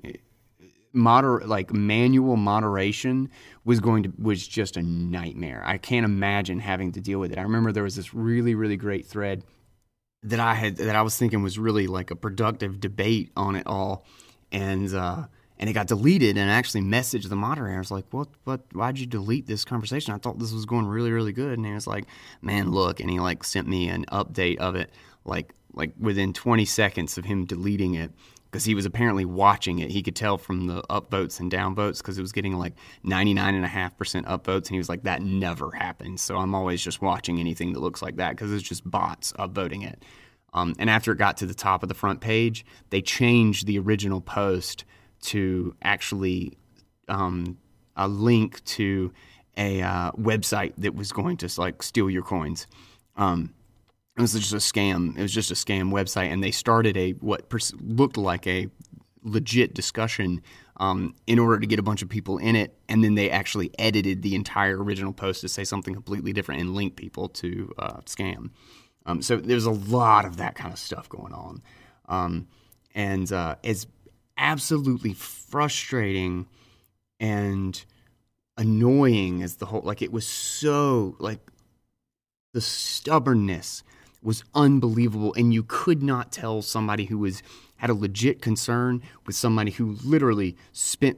Manual moderation was just a nightmare. I can't imagine having to deal with it. I remember there was this really, really great thread that I was thinking was really like a productive debate on it all, and it got deleted. And I actually messaged the moderator. I was like, "What? Why'd you delete this conversation? I thought this was going really, really good." And he was like, "Man, look," and he like sent me an update of it, like within 20 seconds of him deleting it. Because he was apparently watching it. He could tell from the upvotes and downvotes because it was getting like 99.5% upvotes. And he was like, that never happens. So I'm always just watching anything that looks like that because it's just bots upvoting it. And after it got to the top of the front page, they changed the original post to actually a link to a website that was going to like steal your coins. It was just a scam. It was just a scam website, and they started what looked like a legit discussion in order to get a bunch of people in it, and then they actually edited the entire original post to say something completely different and link people to scam. So there's a lot of that kind of stuff going on, and it's absolutely frustrating and annoying as the whole. Like, it was so, like, the stubbornness was unbelievable, and you could not tell somebody who had a legit concern with somebody who literally spent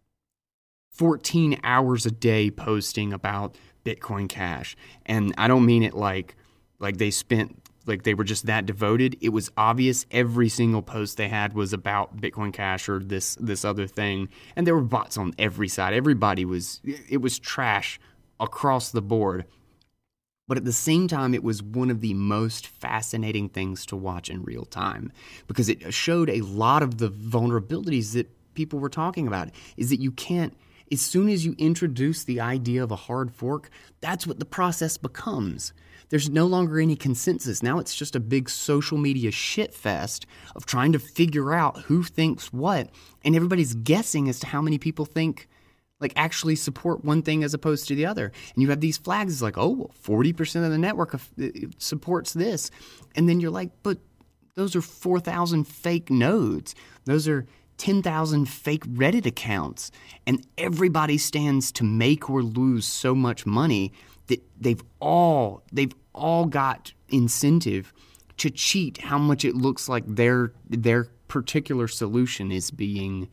14 hours a day posting about Bitcoin Cash. And I don't mean it like they were just that devoted. It was obvious every single post they had was about Bitcoin Cash or this other thing, and there were bots on every side. It was trash across the board. But at the same time, it was one of the most fascinating things to watch in real time because it showed a lot of the vulnerabilities that people were talking about. Is that you can't, as soon as you introduce the idea of a hard fork, that's what the process becomes. There's no longer any consensus. Now it's just a big social media shitfest of trying to figure out who thinks what, and everybody's guessing as to how many people think actually support one thing as opposed to the other. And you have these flags like, 40% of the network supports this. And then you're like, but those are 4,000 fake nodes. Those are 10,000 fake Reddit accounts. And everybody stands to make or lose so much money that they've all got incentive to cheat how much it looks like their particular solution is being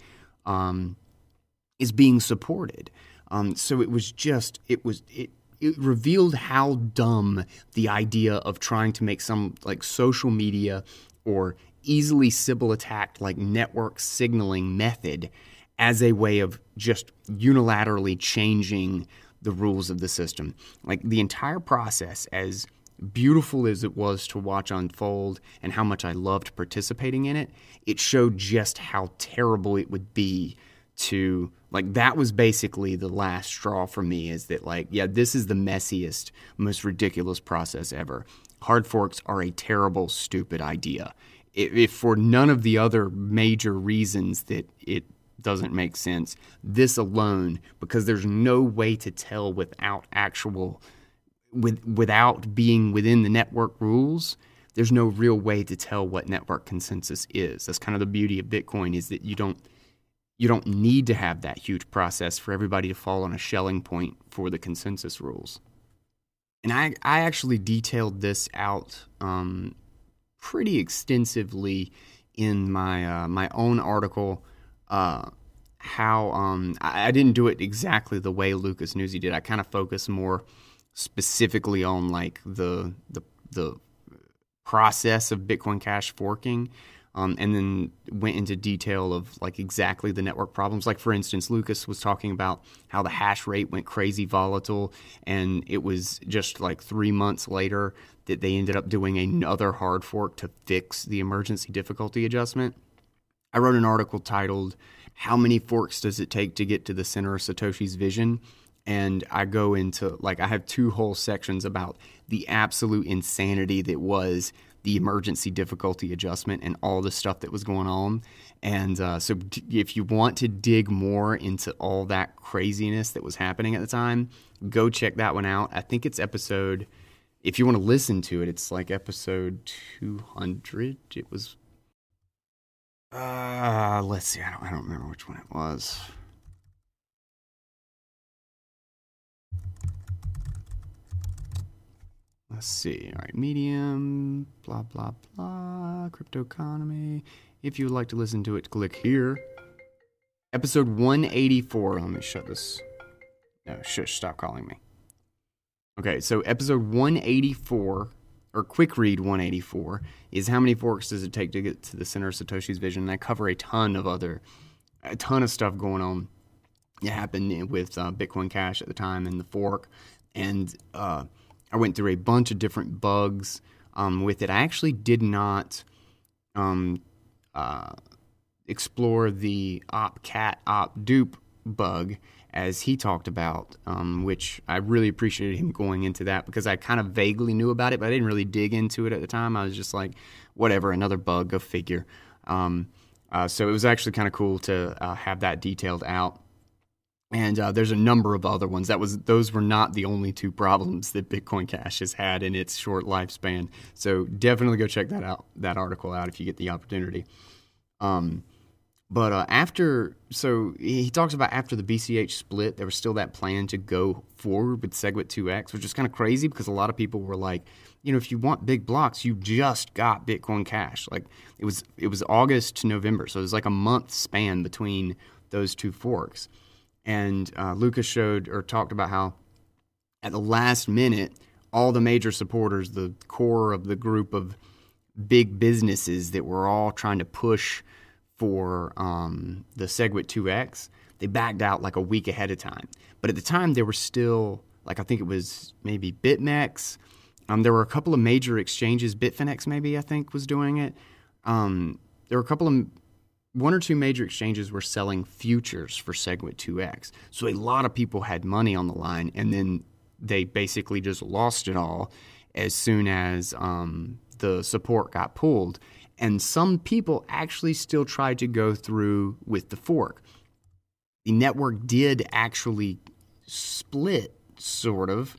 supported. So it revealed how dumb the idea of trying to make some like social media or easily Sybil attacked like network signaling method as a way of just unilaterally changing the rules of the system. Like, the entire process, as beautiful as it was to watch unfold and how much I loved participating in it, it showed just how terrible it would be to, like, that was basically the last straw for me, is that, like, yeah, this is the messiest, most ridiculous process ever. Hard forks are a terrible, stupid idea. If for none of the other major reasons that it doesn't make sense, this alone, because there's no way to tell without being within the network rules, there's no real way to tell what network consensus is. That's kind of the beauty of Bitcoin, is that you don't need to have that huge process for everybody to fall on a Schelling point for the consensus rules. And I actually detailed this out pretty extensively in my my own article, how I didn't do it exactly the way Lucas Nuzzi did. I kind of focused more specifically on like the process of Bitcoin Cash forking, and then went into detail of like exactly the network problems. Like for instance, Lucas was talking about how the hash rate went crazy volatile, and it was just like 3 months later that they ended up doing another hard fork to fix the emergency difficulty adjustment. I wrote an article titled "How Many Forks Does It Take to Get to the Center of Satoshi's Vision?" And I go into, like, I have 2 whole sections about the absolute insanity that was the emergency difficulty adjustment and all the stuff that was going on. And so if you want to dig more into all that craziness that was happening at the time, go check that one out. I think it's episode, if you want to listen to it, it's like episode 200. It was, let's see, I don't remember which one it was. Let's see. All right, Medium, blah, blah, blah, crypto economy. If you would like to listen to it, click here. Episode 184. Let me shut this. No, shush, stop calling me. Okay, so episode 184, or quick read 184, is how many forks does it take to get to the center of Satoshi's vision? And I cover a ton of stuff going on. It happened with Bitcoin Cash at the time and the fork. And I went through a bunch of different bugs with it. I actually did not explore the op-cat, op-dupe bug as he talked about, which I really appreciated him going into that because I kind of vaguely knew about it, but I didn't really dig into it at the time. I was just like, whatever, another bug, go figure. So it was actually kind of cool to have that detailed out. And there's a number of other ones. Those were not the only 2 problems that Bitcoin Cash has had in its short lifespan. So definitely go check that article out if you get the opportunity. But so he talks about after the BCH split, there was still that plan to go forward with SegWit2x, which is kind of crazy because a lot of people were like, if you want big blocks, you just got Bitcoin Cash. Like it was August to November, so it was like a month span between those 2 forks. And Lucas talked about how at the last minute, all the major supporters, the core of the group of big businesses that were all trying to push for the SegWit2x, they backed out like a week ahead of time. But at the time, there were still, like I think it was maybe BitMEX. There were a couple of major exchanges. Bitfinex maybe I think was doing it. There were a couple of 1 or 2 major exchanges were selling futures for SegWit2x. So a lot of people had money on the line, and then they basically just lost it all as soon as the support got pulled. And some people actually still tried to go through with the fork. The network did actually split, sort of,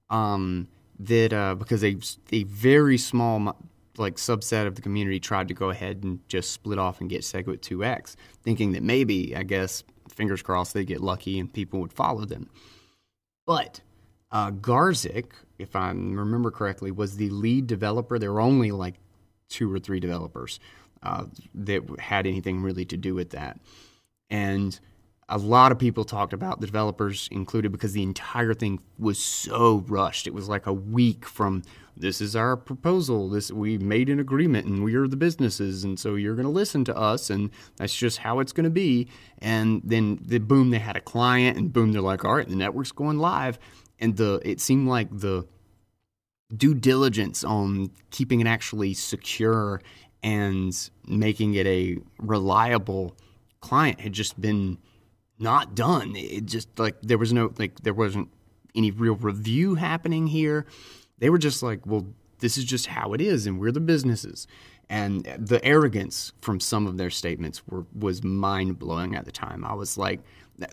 because a very small subset of the community tried to go ahead and just split off and get SegWit2x, thinking that maybe, I guess, fingers crossed, they'd get lucky and people would follow them. But Garzik, if I remember correctly, was the lead developer. There were only like 2 or 3 developers that had anything really to do with that. And a lot of people talked about, the developers included, because the entire thing was so rushed. It was like a week from, this is our proposal, we made an agreement and we are the businesses, and so you're going to listen to us, and that's just how it's going to be. And then boom, they had a client, and boom, they're like, all right, the network's going live. And it seemed like the due diligence on keeping it actually secure and making it a reliable client had just been not done. It just there wasn't any real review happening here. They were just like, well, this is just how it is, and we're the businesses. And the arrogance from some of their statements was mind blowing at the time. I was like,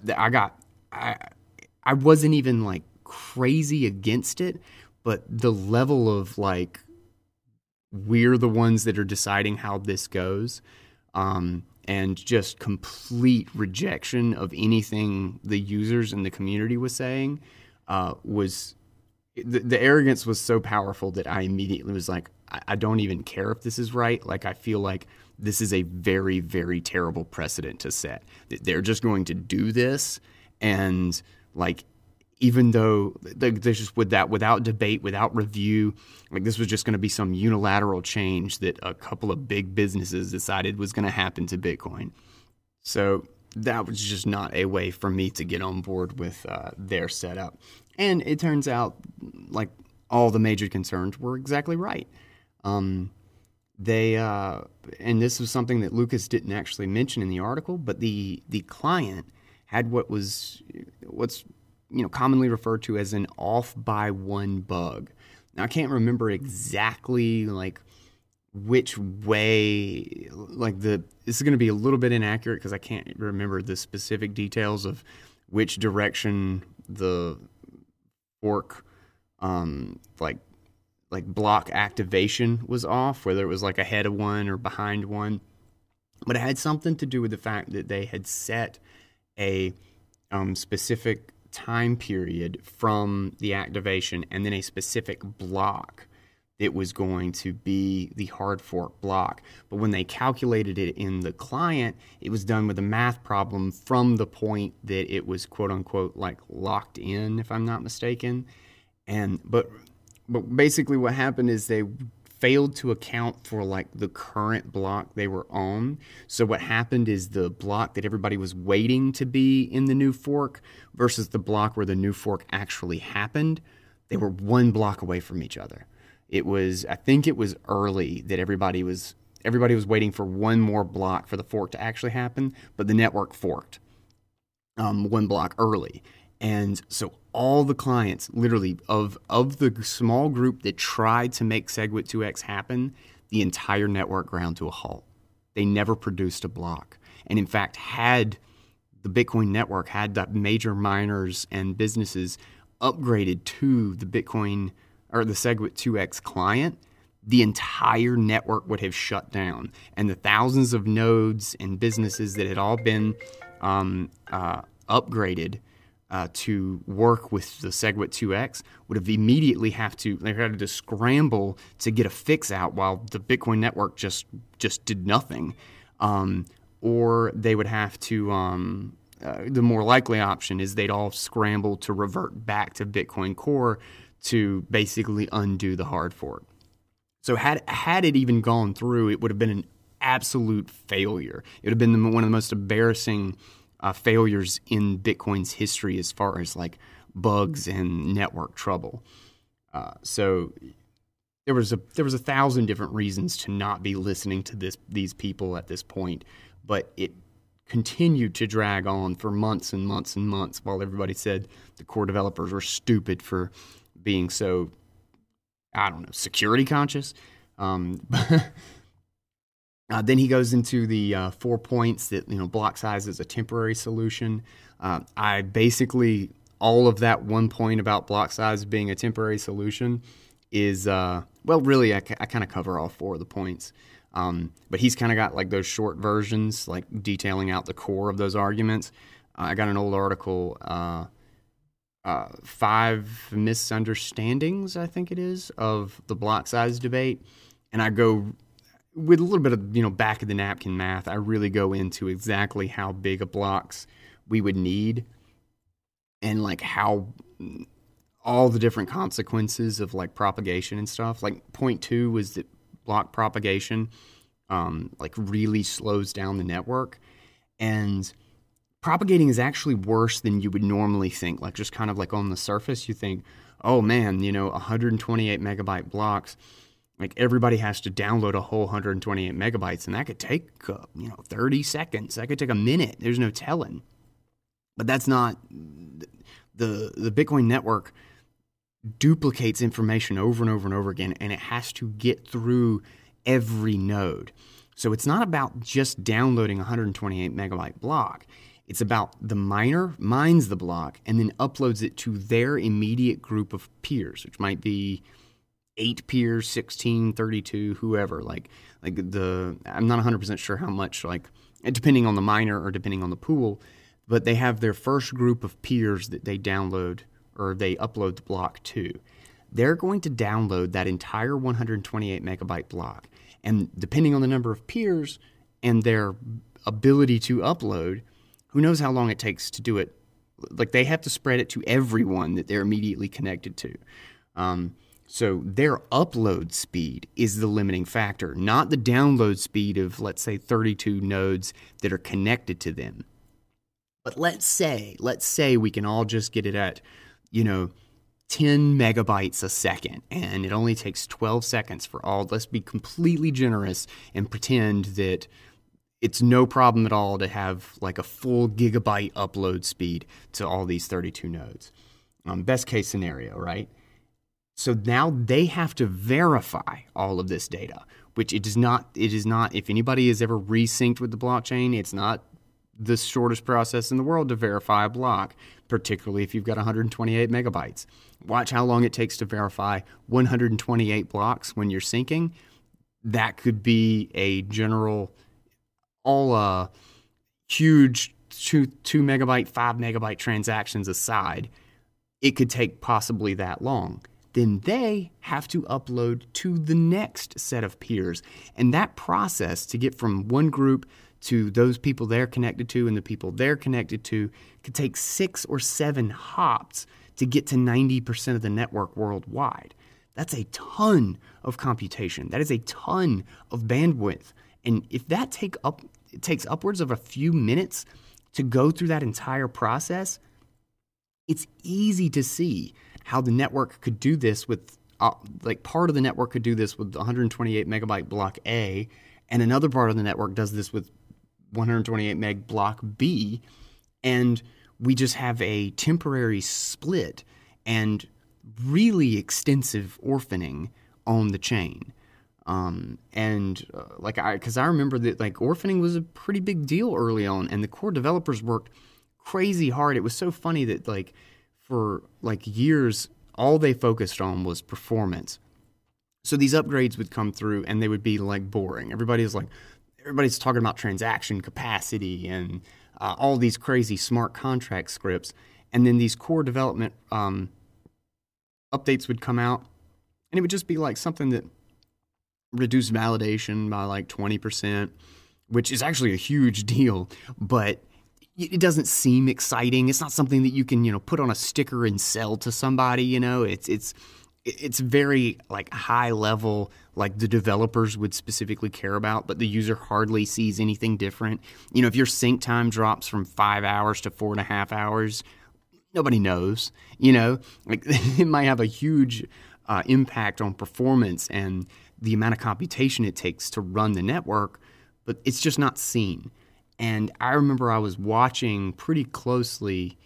I wasn't even like crazy against it, but the level of like, we're the ones that are deciding how this goes, and just complete rejection of anything the users and the community was saying, the arrogance was so powerful that I immediately was like, I don't even care if this is right. Like, I feel like this is a very, very terrible precedent to set. They're just going to do this, and like, even though they're just without debate, without review, like this was just going to be some unilateral change that a couple of big businesses decided was going to happen to Bitcoin. So that was just not a way for me to get on board with their setup. And it turns out like all the major concerns were exactly right. And this was something that Lucas didn't actually mention in the article, but the client had what's commonly referred to as an off by one bug. Now I can't remember exactly like which way, like this is going to be a little bit inaccurate because I can't remember the specific details of which direction the fork like block activation was off, whether it was like ahead of one or behind one. But it had something to do with the fact that they had set a specific time period from the activation and then a specific block that was going to be the hard fork block. But when they calculated it in the client, it was done with a math problem from the point that it was quote unquote like locked in, if I'm not mistaken. But basically what happened is they failed to account for like the current block they were on. So what happened is the block that everybody was waiting to be in the new fork versus the block where the new fork actually happened, they were one block away from each other. I think it was early that everybody was waiting for one more block for the fork to actually happen, but the network forked one block early. And so all the clients, literally, of the small group that tried to make SegWit2x happen, the entire network ground to a halt. They never produced a block. And in fact, had the Bitcoin network, had the major miners and businesses upgraded to the Bitcoin or the SegWit2x client, the entire network would have shut down. And the thousands of nodes and businesses that had all been upgraded to work with the SegWit2x would have immediately had to scramble to get a fix out while the Bitcoin network just did nothing. Or they would have to, the more likely option is they'd all scramble to revert back to Bitcoin Core to basically undo the hard fork. So had it even gone through, it would have been an absolute failure. It would have been one of the most embarrassing failures in Bitcoin's history as far as like bugs and network trouble. So there was a 1,000 different reasons to not be listening to these people at this point, but it continued to drag on for months and months and months while everybody said the core developers were stupid for being so, I don't know, security conscious. Then he goes into the 4 points that, block size is a temporary solution. I basically, all of that 1 point about block size being a temporary solution is, really, I kind of cover all 4 of the points. But he's kind of got like those short versions, like detailing out the core of those arguments. I got an old article, 5 misunderstandings, I think it is, of the block size debate. And I go with a little bit of, back of the napkin math. I really go into exactly how big of blocks we would need and like how all the different consequences of like propagation and stuff. Like point 2 was that block propagation like really slows down the network, and propagating is actually worse than you would normally think. Like just kind of like on the surface, you think, oh man, 128 megabyte blocks, like everybody has to download a whole 128 megabytes, and that could take 30 seconds. That could take a minute. There's no telling. But that's not the Bitcoin network duplicates information over and over and over again, and it has to get through every node. So it's not about just downloading a 128 megabyte block. It's about the miner mines the block and then uploads it to their immediate group of peers, which might be 8 peers, 16, 32, whoever. I'm not 100% sure how much, depending on the miner or depending on the pool, but they have their first group of peers that they download or they upload the block to. They're going to download that entire 128 megabyte block, And depending on the number of peers and their ability to upload, who knows how long it takes to do it. Like, they have to spread it to everyone that they're immediately connected to. So their upload speed is the limiting factor, not the download speed of, let's say, 32 nodes that are connected to them. But let's say we can all just get it at, 10 megabytes a second, and it only takes 12 seconds for all. Let's be completely generous and pretend that it's no problem at all to have like a full gigabyte upload speed to all these 32 nodes. Best case scenario, right? So now they have to verify all of this data, which it is not, if anybody has ever resynced with the blockchain, it's not the shortest process in the world to verify a block, particularly if you've got 128 megabytes. Watch how long it takes to verify 128 blocks when you're syncing. That could be a general, all huge 2 megabyte, 5 megabyte transactions aside. It could take possibly that long. Then they have to upload to the next set of peers. And that process to get from one group to those people they're connected to and the people they're connected to could take 6 or 7 hops to get to 90% of the network worldwide. That's a ton of computation. That is a ton of bandwidth. And if that it takes upwards of a few minutes to go through that entire process, it's easy to see how the network could do this with, part of the network could do this with 128 megabyte block A, and another part of the network does this with 128 meg block B, and we just have a temporary split and really extensive orphaning on the chain. Because I remember that orphaning was a pretty big deal early on, and the core developers worked crazy hard. It was so funny that for years, all they focused on was performance. So these upgrades would come through and they would be boring. Everybody's talking about transaction capacity and all these crazy smart contract scripts. And then these core development updates would come out, and it would just be something that reduced validation by 20%, which is actually a huge deal, but it doesn't seem exciting. It's not something that you can, put on a sticker and sell to somebody. It's very high level, the developers would specifically care about, but the user hardly sees anything different. If your sync time drops from 5 hours to 4.5 hours, nobody knows. It might have a huge impact on performance and the amount of computation it takes to run the network, but it's just not seen. And I remember I was watching pretty closely,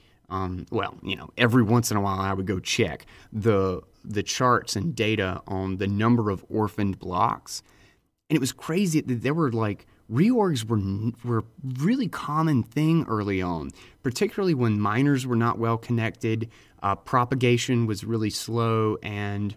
every once in a while I would go check the charts and data on the number of orphaned blocks. And it was crazy that there were reorgs were a really common thing early on, particularly when miners were not well connected, propagation was really slow, and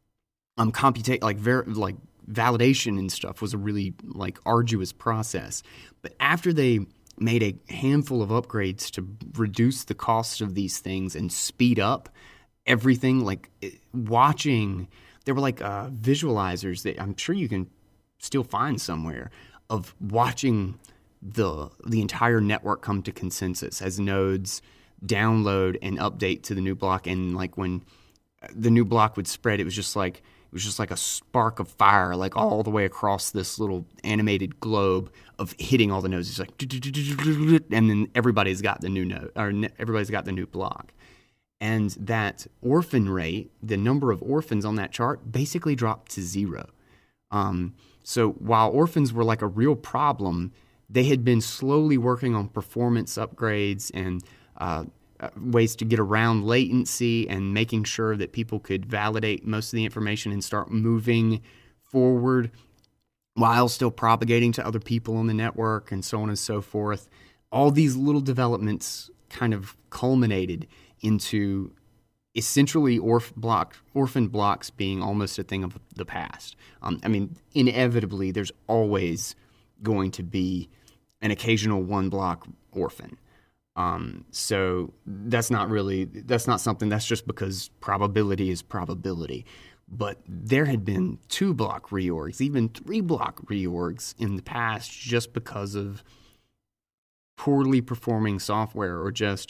validation and stuff was a really arduous process. But after they made a handful of upgrades to reduce the cost of these things and speed up everything, watching, there were visualizers that I'm sure you can still find somewhere of watching the entire network come to consensus as nodes download and update to the new block. And when the new block would spread, it was just like a spark of fire, all the way across this little animated globe of hitting all the nodes. It's and then everybody's got the new node, or everybody's got the new block. And that orphan rate, the number of orphans on that chart, basically dropped to 0. So while orphans were a real problem, they had been slowly working on performance upgrades and ways to get around latency and making sure that people could validate most of the information and start moving forward while still propagating to other people on the network and so on and so forth. All these little developments kind of culminated into essentially orphan blocks being almost a thing of the past. Inevitably, there's always going to be an occasional one block orphan. So that's not something, that's just because probability is probability. but there had been 2-block reorgs, even 3-block reorgs in the past just because of poorly performing software or just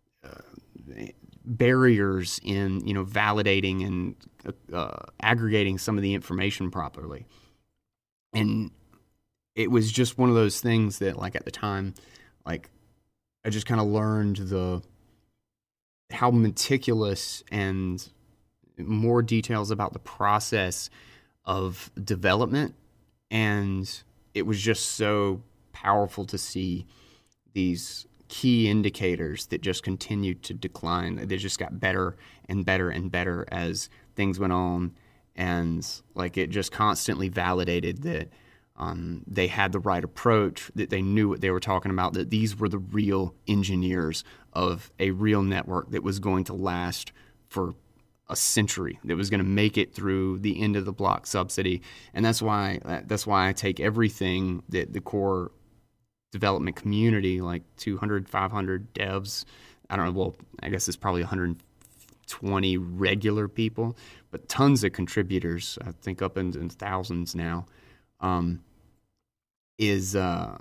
barriers in, validating and aggregating some of the information properly. And it was just one of those things that, like, at the time, like, I just kind of learned how meticulous and more details about the process of development, and it was just so powerful to see these key indicators that just continued to decline. They just got better and better and better as things went on, and like it just constantly validated that they had the right approach, that they knew what they were talking about, that these were the real engineers of a real network that was going to last for a century, that was going to make it through the end of the block subsidy. And that's why I take everything that the core development community, like 200, 500 devs, I don't know, well, I guess it's probably 120 regular people, but tons of contributors, I think up in thousands now, that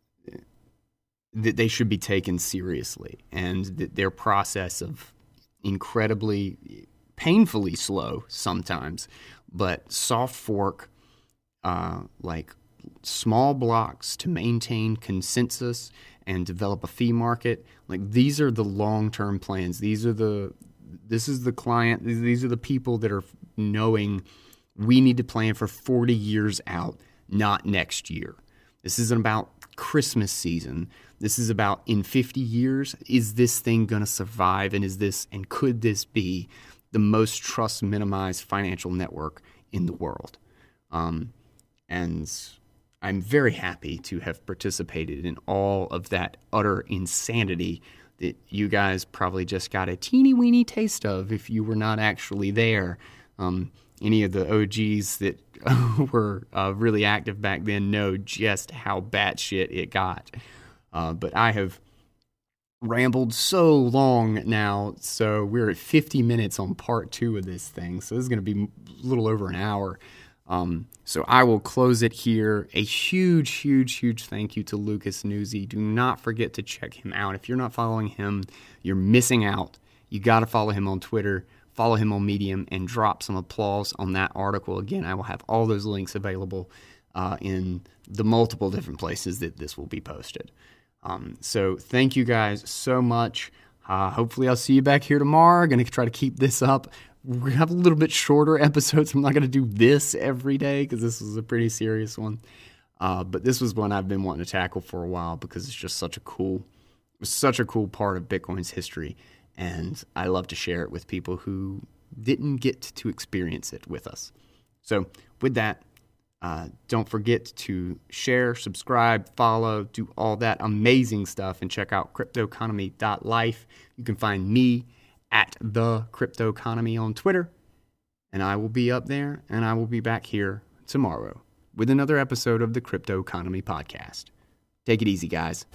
they should be taken seriously, and that their process of incredibly, painfully slow sometimes, but soft fork, like small blocks to maintain consensus and develop a fee market, like these are the long-term plans. This is the client. These are the people that are knowing we need to plan for 40 years out, not next year. This isn't about Christmas season. This is about, in 50 years, is this thing going to survive? And could this be the most trust minimized financial network in the world? And I'm very happy to have participated in all of that utter insanity that you guys probably just got a teeny weeny taste of if you were not actually there. Any of the OGs that were really active back then know just how batshit it got. But I have rambled so long now, so we're at 50 minutes on part 2 of this thing, so this is going to be a little over an hour. So I will close it here. A huge, huge, huge thank you to Lucas Nuzzi. Do not forget to check him out. If you're not following him, you're missing out. You got to follow him on Twitter, follow him on Medium, and drop some applause on that article. Again, I will have all those links available in the multiple different places that this will be posted. So thank you guys so much. Hopefully I'll see you back here tomorrow. Going to try to keep this up. We're going to have a little bit shorter episodes. I'm not going to do this every day because this was a pretty serious one. But this was one I've been wanting to tackle for a while because it's just such a cool part of Bitcoin's history. And I love to share it with people who didn't get to experience it with us. So with that, don't forget to share, subscribe, follow, do all that amazing stuff, and check out cryptoeconomy.life. You can find me at The Cryptoeconomy on Twitter, and I will be up there, and I will be back here tomorrow with another episode of the Crypto Economy Podcast. Take it easy, guys.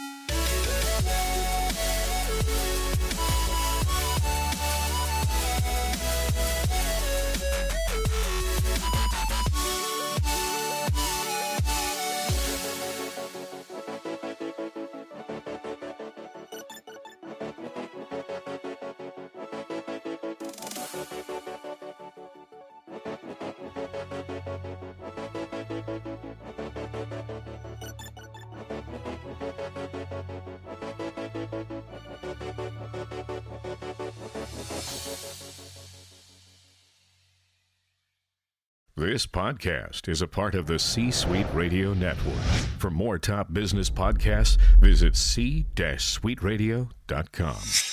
This podcast is a part of the C-Suite Radio Network. For more top business podcasts, visit c-suiteradio.com.